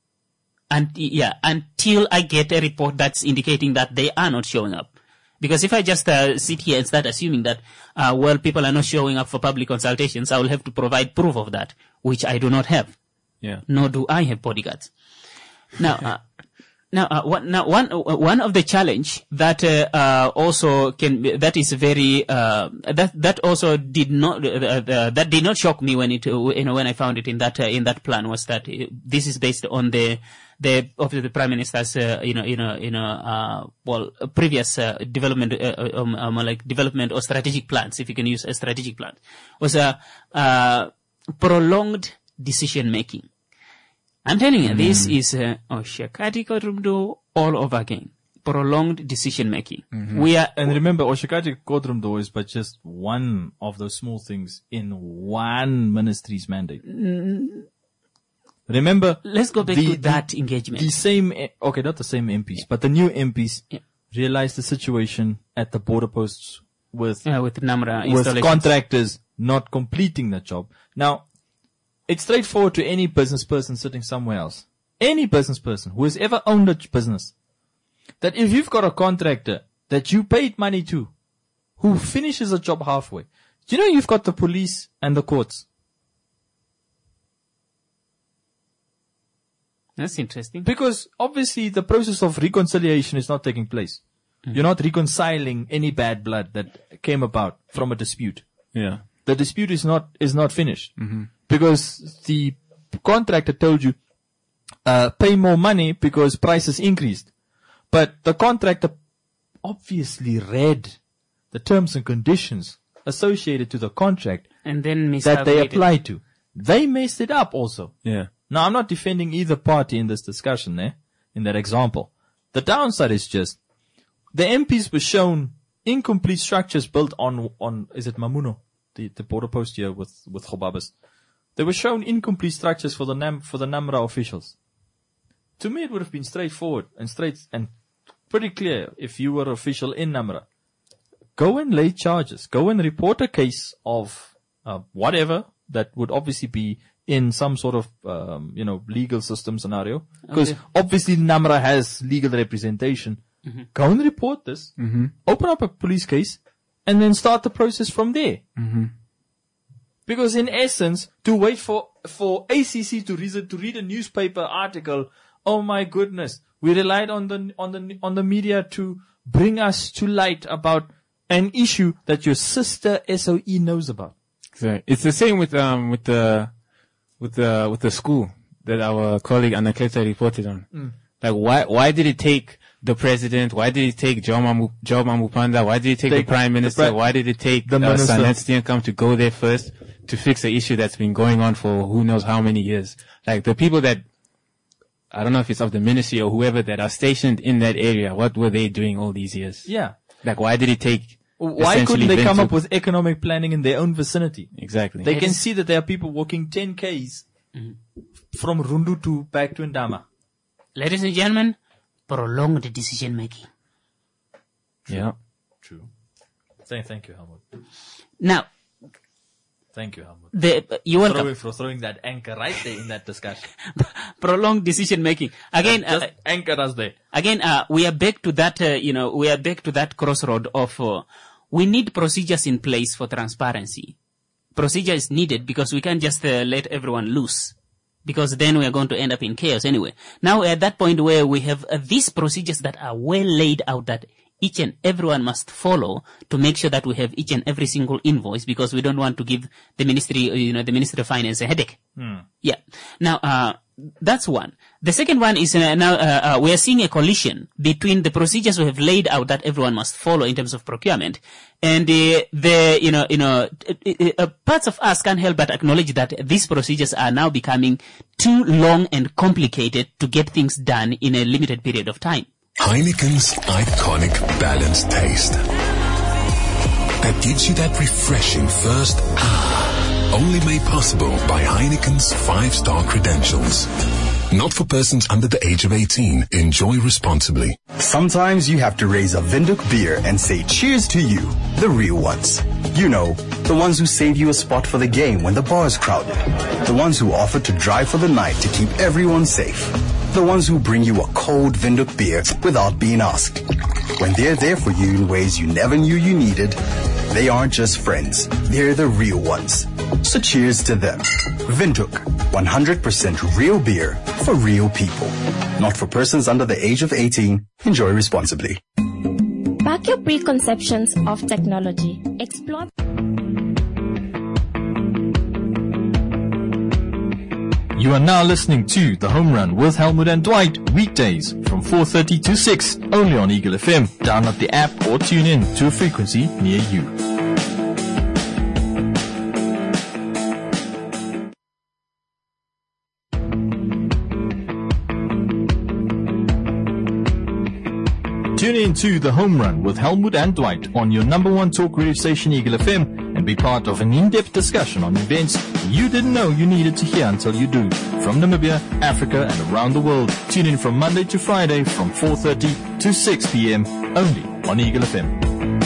And yeah, until I get a report that's indicating that they are not showing up. Because if I just uh, sit here and start assuming that, uh, well, people are not showing up for public consultations, I will have to provide proof of that, which I do not have. Yeah. Nor do I have bodyguards. Now, uh, now, uh, one, now one, uh, one of the challenge that, uh, uh, also can, be, that is very, uh, that, that also did not, uh, uh, that did not shock me when it, uh, you know, when I found it in that, uh, in that plan was that uh, this is based on the, the, of the Prime Minister's, uh, you know, you know, you know, uh, well, previous, uh, development, uh, um, um, like development or strategic plans, if you can use a strategic plan, was a, uh, prolonged decision making. I'm telling you, mm. this is uh, Oshakati Kodrumdo all over again. Prolonged decision making. Mm-hmm. We are, and remember, Oshakati Kodrumdo is but just one of those small things in one ministry's mandate. Mm, remember, let's go back the, to that the, engagement. The same, okay, not the same M Ps, yeah. but the new M Ps yeah. realized the situation at the border posts with yeah, with Namra with contractors not completing the job. Now, it's straightforward to any business person sitting somewhere else. Any business person who has ever owned a business. That if you've got a contractor that you paid money to, who finishes a job halfway, do you know you've got the police and the courts? That's interesting. Because obviously the process of reconciliation is not taking place. Mm-hmm. You're not reconciling any bad blood that came about from a dispute. Yeah. The dispute is not, is not finished. Mm-hmm. Because the contractor told you, uh, pay more money because prices increased. But the contractor obviously read the terms and conditions associated to the contract and then that they apply to. They messed it up also. Yeah. Now, I'm not defending either party in this discussion, eh? In that example. The downside is just, the M Ps were shown incomplete structures built on, on, is it Mamuno? The, the border post here with, with Khobabas. They were shown incomplete structures for the Nam, for the Namra officials. To me, it would have been straightforward and straight and pretty clear if you were an official in Namra. Go and lay charges. Go and report a case of, uh, whatever that would obviously be in some sort of, um, you know, legal system scenario. Because okay. obviously Namra has legal representation. Mm-hmm. Go and report this. Mm-hmm. Open up a police case and then start the process from there. Mm-hmm. Because in essence, to wait for, for A C C to read, to read a newspaper article, oh my goodness, we relied on the, on the, on the media to bring us to light about an issue that your sister S O E knows about. Exactly. It's the same with, um, with the, with the, with the school that our colleague Anna Kleta reported on. Mm. Like, why, why did it take the president? Why did it take Joma Mupanda? Why did it take, take the prime minister? the pre- why did it take the uh, minister. Sanet Steenkamp to go there first to fix an issue that's been going on for who knows how many years. Like the people that, I don't know if it's of the ministry or whoever that are stationed in that area, what were they doing all these years? Yeah. Like why did it take, why couldn't they come up with economic planning in their own vicinity? Exactly. They can see that there are people walking ten Ks mm-hmm. from Rundu to back to Ndama. Ladies and gentlemen, prolonged decision making. Yeah. True. Thank, thank you, Helmut. Now, thank you, Helmut. The, you welcome. Throwing, for throwing that anchor right there in that discussion. Prolonged decision making. Again, just uh, anchor us there. Again, uh, we are back to that, uh, you know, we are back to that crossroad of, uh, we need procedures in place for transparency. Procedure is needed because we can't just uh, let everyone loose. Because then we are going to end up in chaos anyway. Now we're at that point where we have uh, these procedures that are well laid out that each and everyone must follow to make sure that we have each and every single invoice because we don't want to give the ministry, you know, the Ministry of Finance a headache. Hmm. Yeah. Now, uh, that's one. The second one is uh, now uh, uh, we are seeing a collision between the procedures we have laid out that everyone must follow in terms of procurement, and uh, the you know you know uh, uh, parts of us can't help but acknowledge that these procedures are now becoming too long and complicated to get things done in a limited period of time. Heineken's iconic balanced taste that gives you that refreshing first ah, only made possible by Heineken's five-star credentials. Not for persons under the age of eighteen. Enjoy responsibly. Sometimes you have to raise a Windhoek beer and say cheers to you, the real ones. You know, the ones who save you a spot for the game when the bar is crowded. The ones who offer to drive for the night to keep everyone safe. The ones who bring you a cold Windhoek beer without being asked. When they're there for you in ways you never knew you needed, they aren't just friends, they're the real ones. So cheers to them. Windhoek, one hundred percent real beer for real people. Not for persons under the age of eighteen. Enjoy responsibly. Back your preconceptions of technology. Explore. You are now listening to The Home Run with Helmut and Dwight, weekdays from four thirty to six, only on Eagle F M. Download the app or tune in to a frequency near you. Tune in to The Home Run with Helmut and Dwight on your number one talk radio station, Eagle F M, and be part of an in-depth discussion on events you didn't know you needed to hear until you do. From Namibia, Africa, and around the world. Tune in from Monday to Friday from four thirty to six p.m. only on Eagle F M.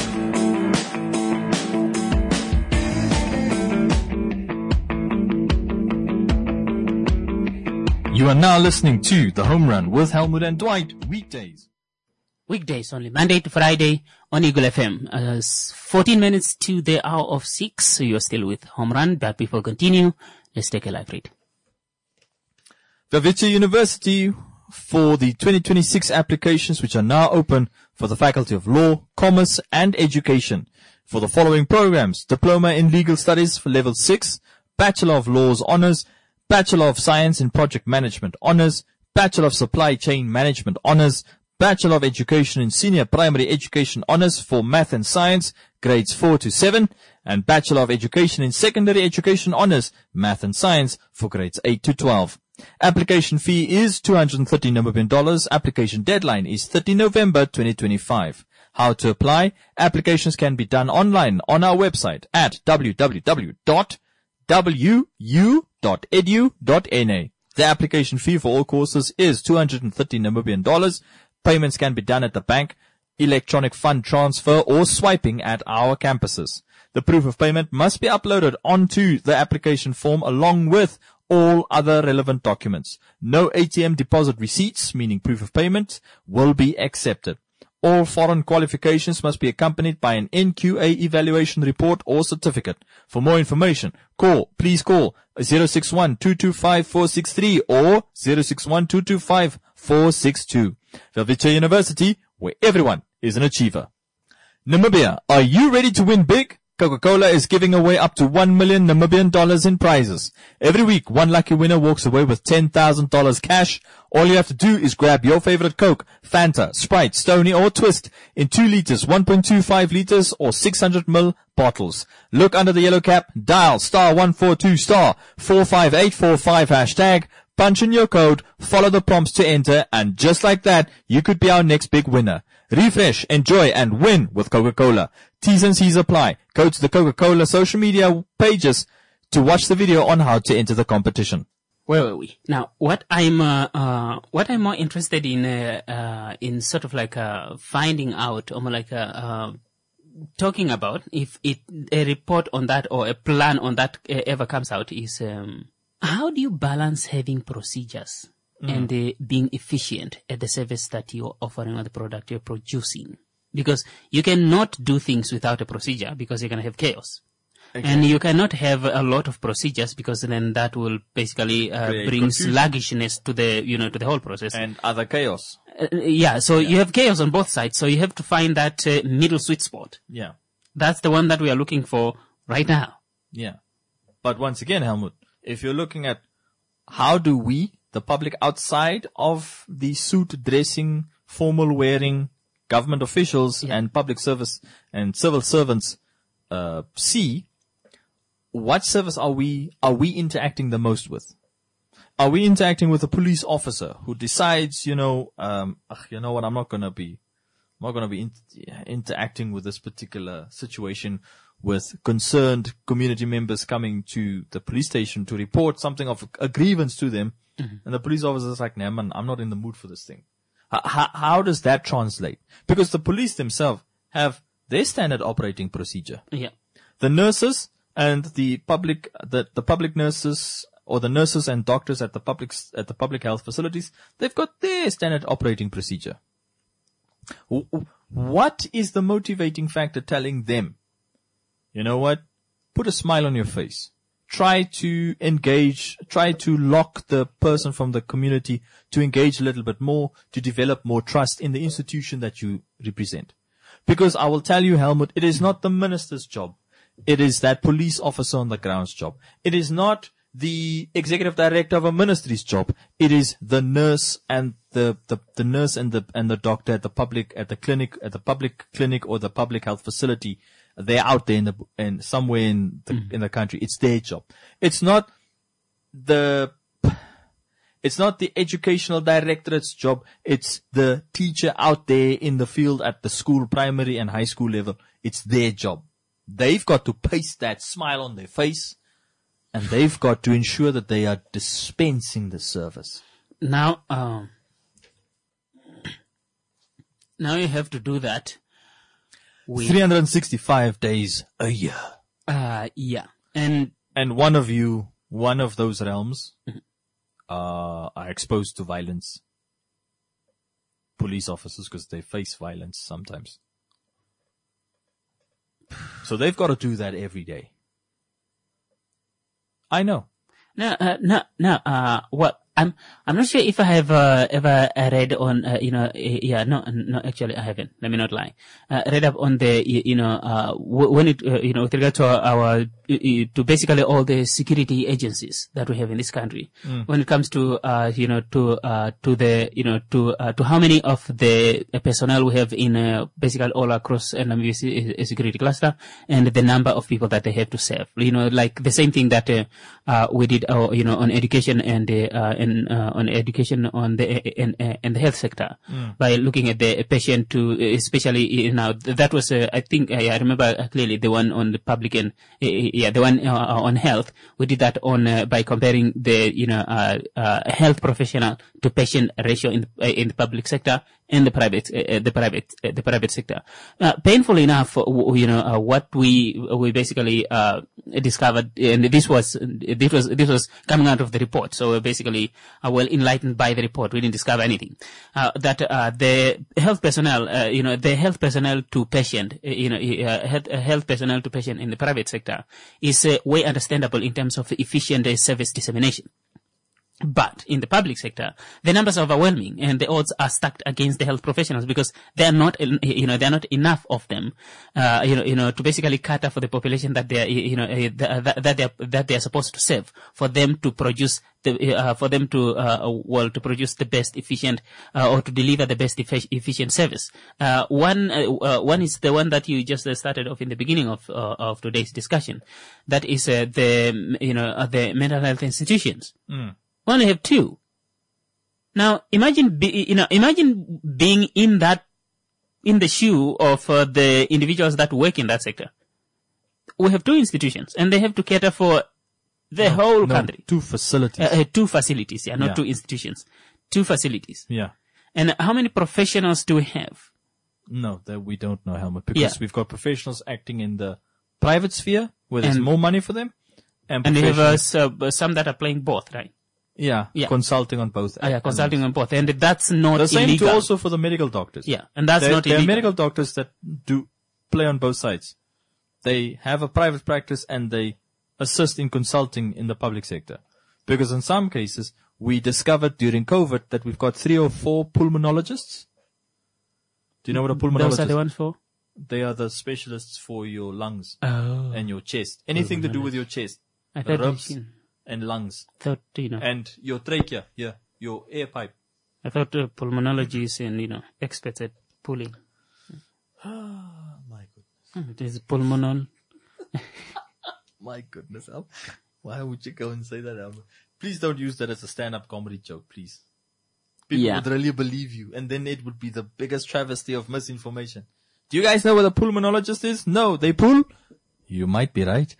You are now listening to The Home Run with Helmut and Dwight, weekdays. Weekdays only, Monday to Friday on Eagle F M. Uh, fourteen minutes to the hour of six. So you're still with Home Run. But before we continue, let's take a live read. The Wits University for the twenty twenty-six applications, which are now open for the Faculty of Law, Commerce and Education. For the following programs: Diploma in Legal Studies for Level six, Bachelor of Laws Honours, Bachelor of Science in Project Management Honours, Bachelor of Supply Chain Management Honours, Bachelor of Education in Senior Primary Education Honours for Math and Science, grades four to seven, and Bachelor of Education in Secondary Education Honours, Math and Science for grades eight to twelve. Application fee is two hundred thirty Namibian dollars. Application deadline is thirtieth November twenty twenty-five. How to apply? Applications can be done online on our website at w w w dot w u dot e d u dot n a. The application fee for all courses is two hundred thirty Namibian dollars. Payments can be done at the bank, electronic fund transfer, or swiping at our campuses. The proof of payment must be uploaded onto the application form along with all other relevant documents. No A T M deposit receipts, meaning proof of payment, will be accepted. All foreign qualifications must be accompanied by an N Q A evaluation report or certificate. For more information, call, please call zero six one, two two five, four six three or zero six one, two two five, four six two. Velveeta University, where everyone is an achiever. Namibia, are you ready to win big? Coca-Cola is giving away up to one million Namibian dollars in prizes. Every week, one lucky winner walks away with ten thousand dollars cash. All you have to do is grab your favorite Coke, Fanta, Sprite, Stoney, or Twist in two liters, one point two five liters, or six hundred milliliter bottles. Look under the yellow cap, dial star one four two star four five eight four five hashtag, punch in your code, follow the prompts to enter, and just like that, you could be our next big winner. Refresh, enjoy, and win with Coca-Cola. T's and C's apply. Go to the Coca-Cola social media pages to watch the video on how to enter the competition. Where were we? Now, what I'm, uh, uh, what I'm more interested in, uh, uh, in sort of like, uh, finding out, or more like, uh, uh, talking about, if it, a report on that or a plan on that uh, ever comes out is, um, how do you balance having procedures mm. and uh, being efficient at the service that you're offering or the product you're producing? Because you cannot do things without a procedure because you're going to have chaos. Okay. And you cannot have a lot of procedures because then that will basically uh, bring confusion. Sluggishness to the, you know, to the whole process. And other chaos. Uh, yeah, so yeah. you have chaos on both sides. So you have to find that uh, middle sweet spot. Yeah. That's the one that we are looking for right now. Yeah. But once again, Helmut, if you're looking at how do we, the public outside of the suit dressing, formal wearing government officials yeah. and public service and civil servants uh, see, what service are we, are we interacting the most with? Are we interacting with a police officer who decides, you know, um, ugh, you know what, I'm not going to be, I'm not going to be in, interacting with this particular situation with concerned community members coming to the police station to report something of a grievance to them. Mm-hmm. And the police officer is like, nah, man, I'm not in the mood for this thing. How, how does that translate? Because the police themselves have their standard operating procedure. Yeah. The nurses and the public, the, the public nurses or the nurses and doctors at the public, at the public health facilities, they've got their standard operating procedure. What is the motivating factor telling them, you know what, put a smile on your face. Try to engage, try to lock the person from the community to engage a little bit more, to develop more trust in the institution that you represent. Because I will tell you, Helmut, it is not the minister's job. It is that police officer on the ground's job. It is not the executive director of a ministry's job. It is the nurse and the, the, the nurse and the, and the doctor at the public, at the clinic, at the public clinic or the public health facility. They're out there in the, in somewhere in the, mm. in the country. It's their job. It's not the, it's not the educational directorate's job. It's the teacher out there in the field at the school, primary and high school level. It's their job. They've got to paste that smile on their face, and they've got to ensure that they are dispensing the service. Now, um, now you have to do that. three hundred sixty-five days a year. Uh, yeah. And, and one of you, one of those realms, mm-hmm. uh, are exposed to violence. Police officers, because they face violence sometimes. So they've got to do that every day. I know. No, uh, no, no, uh, what, I'm, I'm not sure if I have, uh, ever read on, uh, you know, yeah, no, no, actually I haven't. Let me not lie. Uh, read up on the, you know, uh, when it, uh, you know, with regard to our, to basically all the security agencies that we have in this country. Mm. When it comes to, uh, you know, to, uh, to the, you know, to, uh, to how many of the personnel we have in, uh, basically all across N M V C security cluster and the number of people that they have to serve. You know, like the same thing that, uh, uh we did, uh, you know, on education and, uh, and, uh, on education on the, in, in the health sector mm. by looking at the patient to, especially, you know, that was, uh, I think, uh, I remember clearly the one on the public and, uh, yeah, the one uh, on health. We did that on, uh, by comparing the, you know, uh, uh, health professional to patient ratio in the, uh, in the public sector and the private, uh, the private, uh, the private sector. Uh, painfully enough, you know, uh, what we, we basically, uh, discovered, and this was, this was, this was coming out of the report. So basically, uh, well enlightened by the report. We didn't discover anything. Uh, that, uh, the health personnel, uh, you know, the health personnel to patient, uh, you know, uh, health, uh, health personnel to patient in the private sector is uh, way understandable in terms of efficient uh, service dissemination. But in the public sector, the numbers are overwhelming and the odds are stacked against the health professionals because there are not, you know, there are not enough of them, uh, you know, you know, to basically cater for the population that they are, you know, uh, that, that they are, that they are supposed to serve, for them to produce the, uh, for them to, uh, well, to produce the best efficient, uh, or to deliver the best effi- efficient service. Uh, one, uh, uh, one is the one that you just uh, started off in the beginning of, uh, of today's discussion. That is, uh, the, you know, uh, the mental health institutions. Mm. We only have two. Now, imagine, be, you know, imagine being in that, in the shoe of uh, the individuals that work in that sector. We have two institutions, and they have to cater for the no, whole no, country. Two facilities. Uh, uh, two facilities, yeah, not Yeah. two institutions. Two facilities. Yeah. And how many professionals do we have? No, that we don't know, Helmut, because Yeah. we've got professionals acting in the private sphere where there's And- more money for them, and, And we have uh, professionals- s- uh, some that are playing both, right? yeah, Yeah. consulting on both. Uh, yeah, consulting on both. And that's not The same illegal. too also for the medical doctors. Yeah, and that's there, not there illegal. are medical doctors that do play on both sides. They have a private practice and they assist in consulting in the public sector. Because in some cases, we discovered during COVID that we've got three or four pulmonologists. Do you know what a pulmonologist Those are the is? ones for? They are the specialists for your lungs Oh. and your chest. Anything to do with your chest. I The thought ribs machine. and lungs. Thought, you know. And your trachea, yeah, your air pipe. I thought uh, pulmonology is and, you know, experts at pulling. Ah, my goodness. Hmm, It is pulmonal. My goodness, Al. Why would you go and say that, Al? Please don't use that as a stand-up comedy joke, please. People Yeah. would really believe you, and then it would be the biggest travesty of misinformation. Do you guys know what a pulmonologist is? No, they pull? You might be right.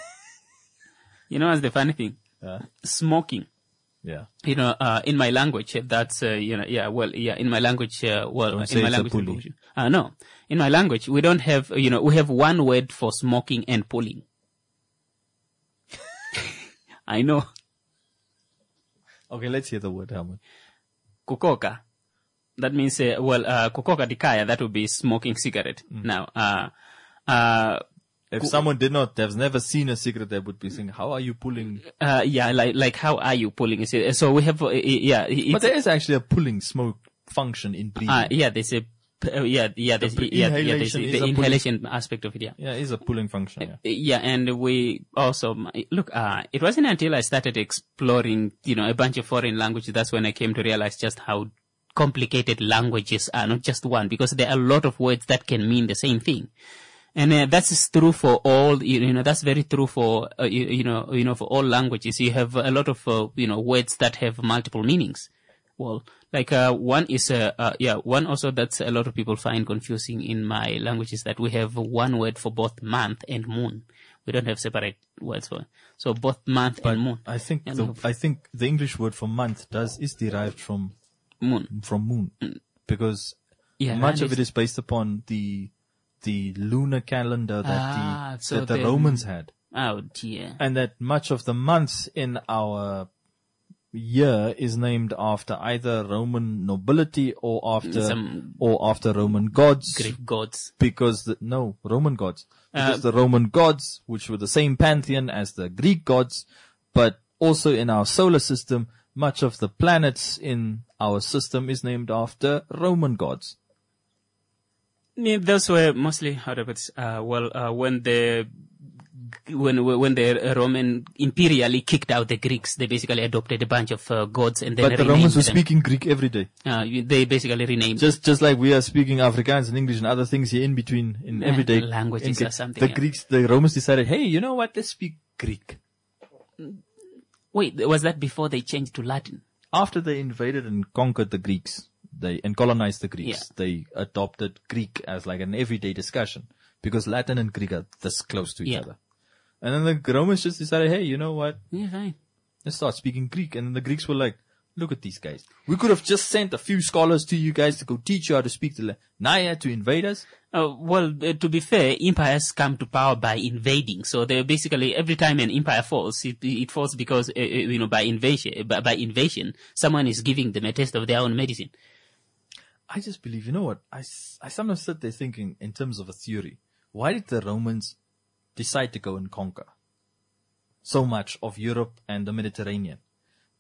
You know, what's the funny thing? Uh, Smoking. yeah. You know, uh, in my language, that's, uh, you know, yeah, well, yeah, in my language, uh, well, Don't in say my it's a language, pulley. uh, no, in my language, we don't have, you know, we have one word for smoking and pulling. I know. Okay, let's hear the word, Helmut. Kukoka. That means, uh, well, uh, kukoka dikaya, that would be smoking cigarette. Mm. Now, uh, uh, If Ku- someone did not, has never seen a cigarette, they would be saying, how are you pulling? uh, yeah, like, like, how are you pulling? Is it- So we have, uh, yeah, it's, But there is actually a pulling smoke function in breathing. uh, yeah, there's a, uh, yeah, yeah, there's, The yeah, yeah, there's inhalation the is a pulling- inhalation aspect of it, yeah. yeah, it is a pulling function, yeah. Yeah, and we also, look, uh, it wasn't until I started exploring, you know, a bunch of foreign languages, that's when I came to realize just how complicated languages are, not just one, because there are a lot of words that can mean the same thing. And uh, that's true for all, you, you know, that's very true for, uh, you, you know, you know, for all languages. You have a lot of, uh, you know, words that have multiple meanings. Well, like, uh, one is, uh, uh, yeah, one also that's a lot of people find confusing in my language is that we have one word for both month and moon. We don't have separate words for it. So both month But and moon. I think And the, we have I think the English word for month does is derived from moon. from moon, because Yeah, much and of it it's- is based upon the the lunar calendar that Ah, the so that the then- Romans had, Oh dear. and that much of the months in our year is named after either Roman nobility or after Some or after Roman gods. Greek gods. Because the, no, Roman gods. Because Uh, the Roman gods, which were the same pantheon as the Greek gods, but also in our solar system, much of the planets in our system is named after Roman gods. Yeah, those were mostly, how do I put this? Uh, well, uh, when the, when, when the Roman imperially kicked out the Greeks, they basically adopted a bunch of uh, gods and then But the renamed Romans were them. speaking Greek every day. Uh, you- they basically renamed Just, just like we are speaking Afrikaans and English and other things here in between in Yeah, everyday languages in- or something, The yeah. Greeks, the Romans decided, hey, you know what? Let's speak Greek. Wait, was that before they changed to Latin? After they invaded and conquered the Greeks, they and colonized the Greeks, Yeah. they adopted Greek as like an everyday discussion because Latin and Greek are this close to each Yeah. other. And then the Romans just decided, hey, you know what? Yeah, fine. Let's start speaking Greek. And then the Greeks were like, look at these guys. We could have just sent a few scholars to you guys to go teach you how to speak the language. Now you had to invade us. Uh, well, uh, to be fair, empires come to power by invading. So they basically every time an empire falls, it, it falls because uh, uh, you know by invasion. By, by invasion, someone is giving them a taste of their own medicine. I just believe, you know what? I, s- I sometimes sit there thinking in terms of a theory. Why did the Romans decide to go and conquer so much of Europe and the Mediterranean?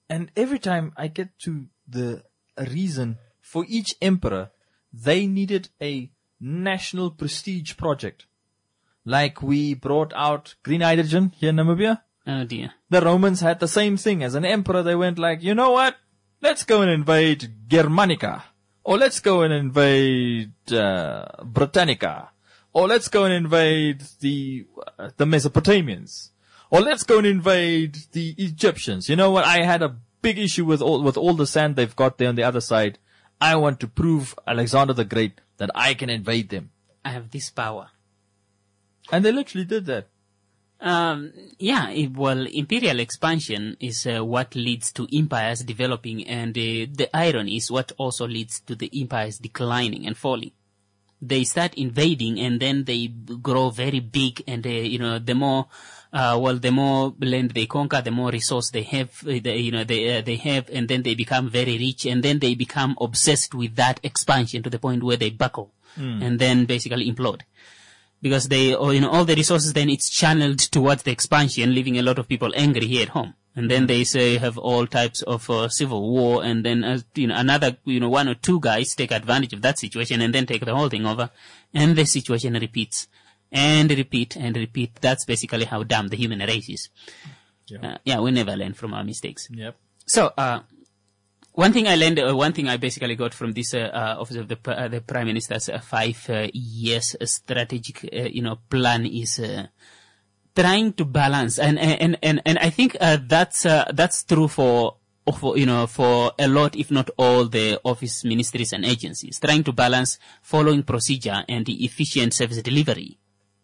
And every time I get to the reason for each emperor, they needed a national prestige project. Like we brought out green hydrogen here in Namibia. Oh dear. The Romans had the same thing. As an emperor, they went like, you know what? Let's go and invade Germanica. Or let's go and invade uh, Britannica. Or let's go and invade the uh, the Mesopotamians. Or let's go and invade the Egyptians. You know what? I had a big issue with all with all the sand they've got there on the other side. I want to prove Alexander the Great that I can invade them. I have this power. And they literally did that. Um, yeah, it, well, imperial expansion is uh, what leads to empires developing, and uh, the irony is what also leads to the empires declining and falling. They start invading, and then they grow very big, and uh, you know, the more, uh, well, the more land they conquer, the more resource they have, uh, they, you know, they uh, they have, and then they become very rich, and then they become obsessed with that expansion to the point where they buckle, mm. and then basically implode. Because they, or, you know, all the resources, then it's channeled towards the expansion, leaving a lot of people angry here at home. And then they say have all types of uh, civil war, and then, uh, you know, another, you know, one or two guys take advantage of that situation and then take the whole thing over, and the situation repeats. And repeat and repeat. That's basically how dumb the human race is. Yeah, uh, yeah we never learn from our mistakes. Yep. So, uh, One thing I learned, uh, one thing I basically got from this uh, uh, office of the uh, the Prime Minister's uh, five uh, years uh, strategic, uh, you know, plan is uh, trying to balance, and and and and I think uh, that's uh, that's true for, for you know for a lot, if not all, the office ministries and agencies, trying to balance following procedure and the efficient service delivery.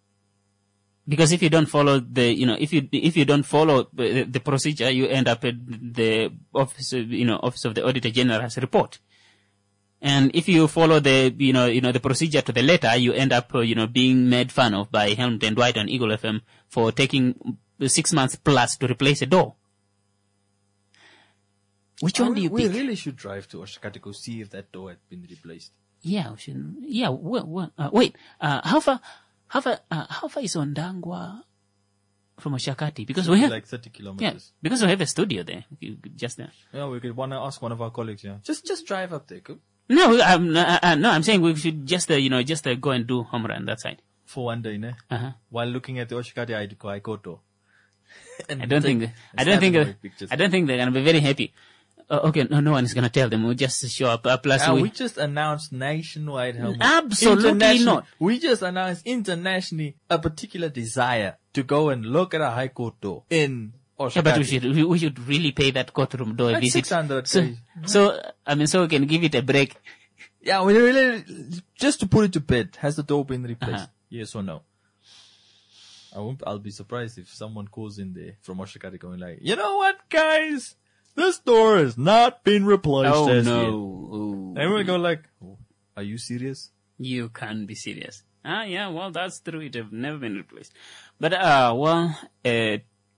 Because if you don't follow the, you know, if you, if you don't follow the, the procedure, you end up at the office, of, you know, Office of the Auditor General's report. And if you follow the, you know, you know, the procedure to the letter, you end up, uh, you know, being made fun of by Helmut and Dwight on Eagle F M for taking six months plus to replace a door. Which oh, one do you we pick? We really should drive to Oshakati to see if that door had been replaced. Yeah, we should, yeah, well, well, uh, wait, uh, how far, How far, uh, how far is Ondangwa from Oshakati? Because we have like thirty kilometers. Yeah, because we have a studio there. You could just there. Yeah, we could wanna ask one of our colleagues. Yeah, just just drive up there. Cool? No, I'm uh, no, I'm saying we should just uh, you know just uh, go and do home run that side for one day, ne? Uh-huh. While looking at the Oshakati Aikoto. I don't think I don't think uh, I don't think they're gonna be very happy. Uh, okay, no, no one is going to tell them. We'll just show up. Uh, plus, uh, we, we just announced nationwide helmet. Absolutely not. We just announced internationally a particular desire to go and look at a high court door in Oshakati. Yeah, but we should we, we should really pay that courtroom door a like visit. six hundred. So, so I mean, so we can give it a break. Yeah, we really just to put it to bed. Has the door been replaced? Uh-huh. Yes or no? I won't. I'll be surprised if someone calls in there from Oshakati going like, you know what, guys. This door has not been replaced. Oh, as no. Yet. Oh. Everyone go like, oh, are you serious? You can't be serious. Ah, yeah, well, that's true. It have never been replaced. But, uh, well, uh,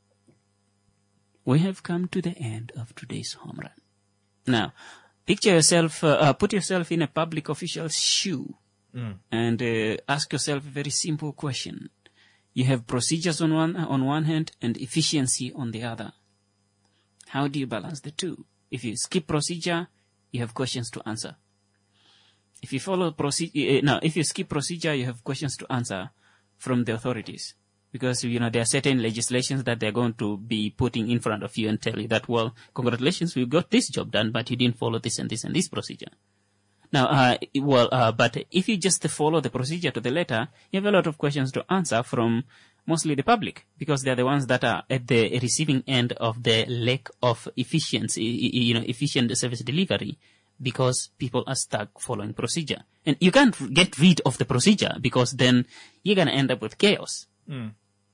we have come to the end of today's home run. Now, picture yourself, uh, uh, put yourself in a public official's shoe mm. and uh, ask yourself a very simple question. You have procedures on one, on one hand and efficiency on the other. How do you balance the two? If you skip procedure, you have questions to answer. If you follow procedure, uh, no, if you skip procedure, you have questions to answer from the authorities. Because, you know, there are certain legislations that they're going to be putting in front of you and tell you that, well, congratulations, we got this job done, but you didn't follow this and this and this procedure. Now, uh, well, uh, but if you just follow the procedure to the letter, you have a lot of questions to answer from mostly the public, because they're the ones that are at the receiving end of the lack of efficiency, you know, efficient service delivery, because people are stuck following procedure. And you can't get rid of the procedure, because then you're going to end up with chaos. Mm.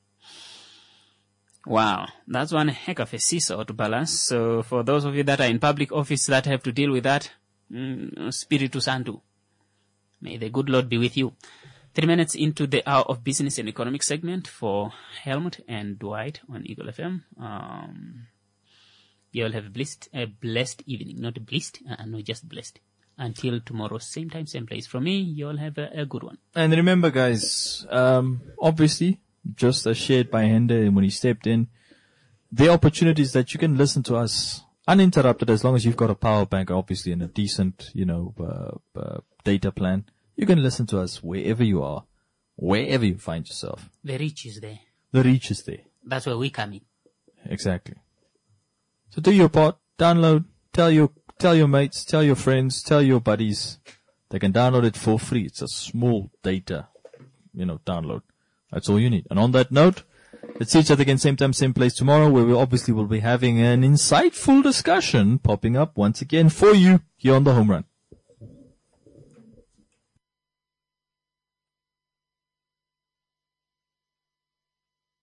Wow, that's one heck of a seesaw to balance. So for those of you that are in public office that have to deal with that, mm, Spiritu Santo, may the good Lord be with you. Three minutes into the hour of business and economic segment for Helmut and Dwight on Eagle F M. Um, you all have a blessed, a blessed evening. Not blessed, uh, no, just blessed. Until tomorrow, same time, same place. From me, you all have a, a good one. And remember, guys, um, obviously, just as shared by Hende when he stepped in, the opportunities that you can listen to us uninterrupted, as long as you've got a power bank, obviously, and a decent, you know, uh, uh, data plan. You can listen to us wherever you are, wherever you find yourself. The reach is there. The reach is there. That's where we come in. Exactly. So do your part. Download. Tell your tell your mates. Tell your friends. Tell your buddies. They can download it for free. It's a small data, you know, download. That's all you need. And on that note, let's see each other again same time, same place tomorrow, where we obviously will be having an insightful discussion popping up once again for you here on the Home Run.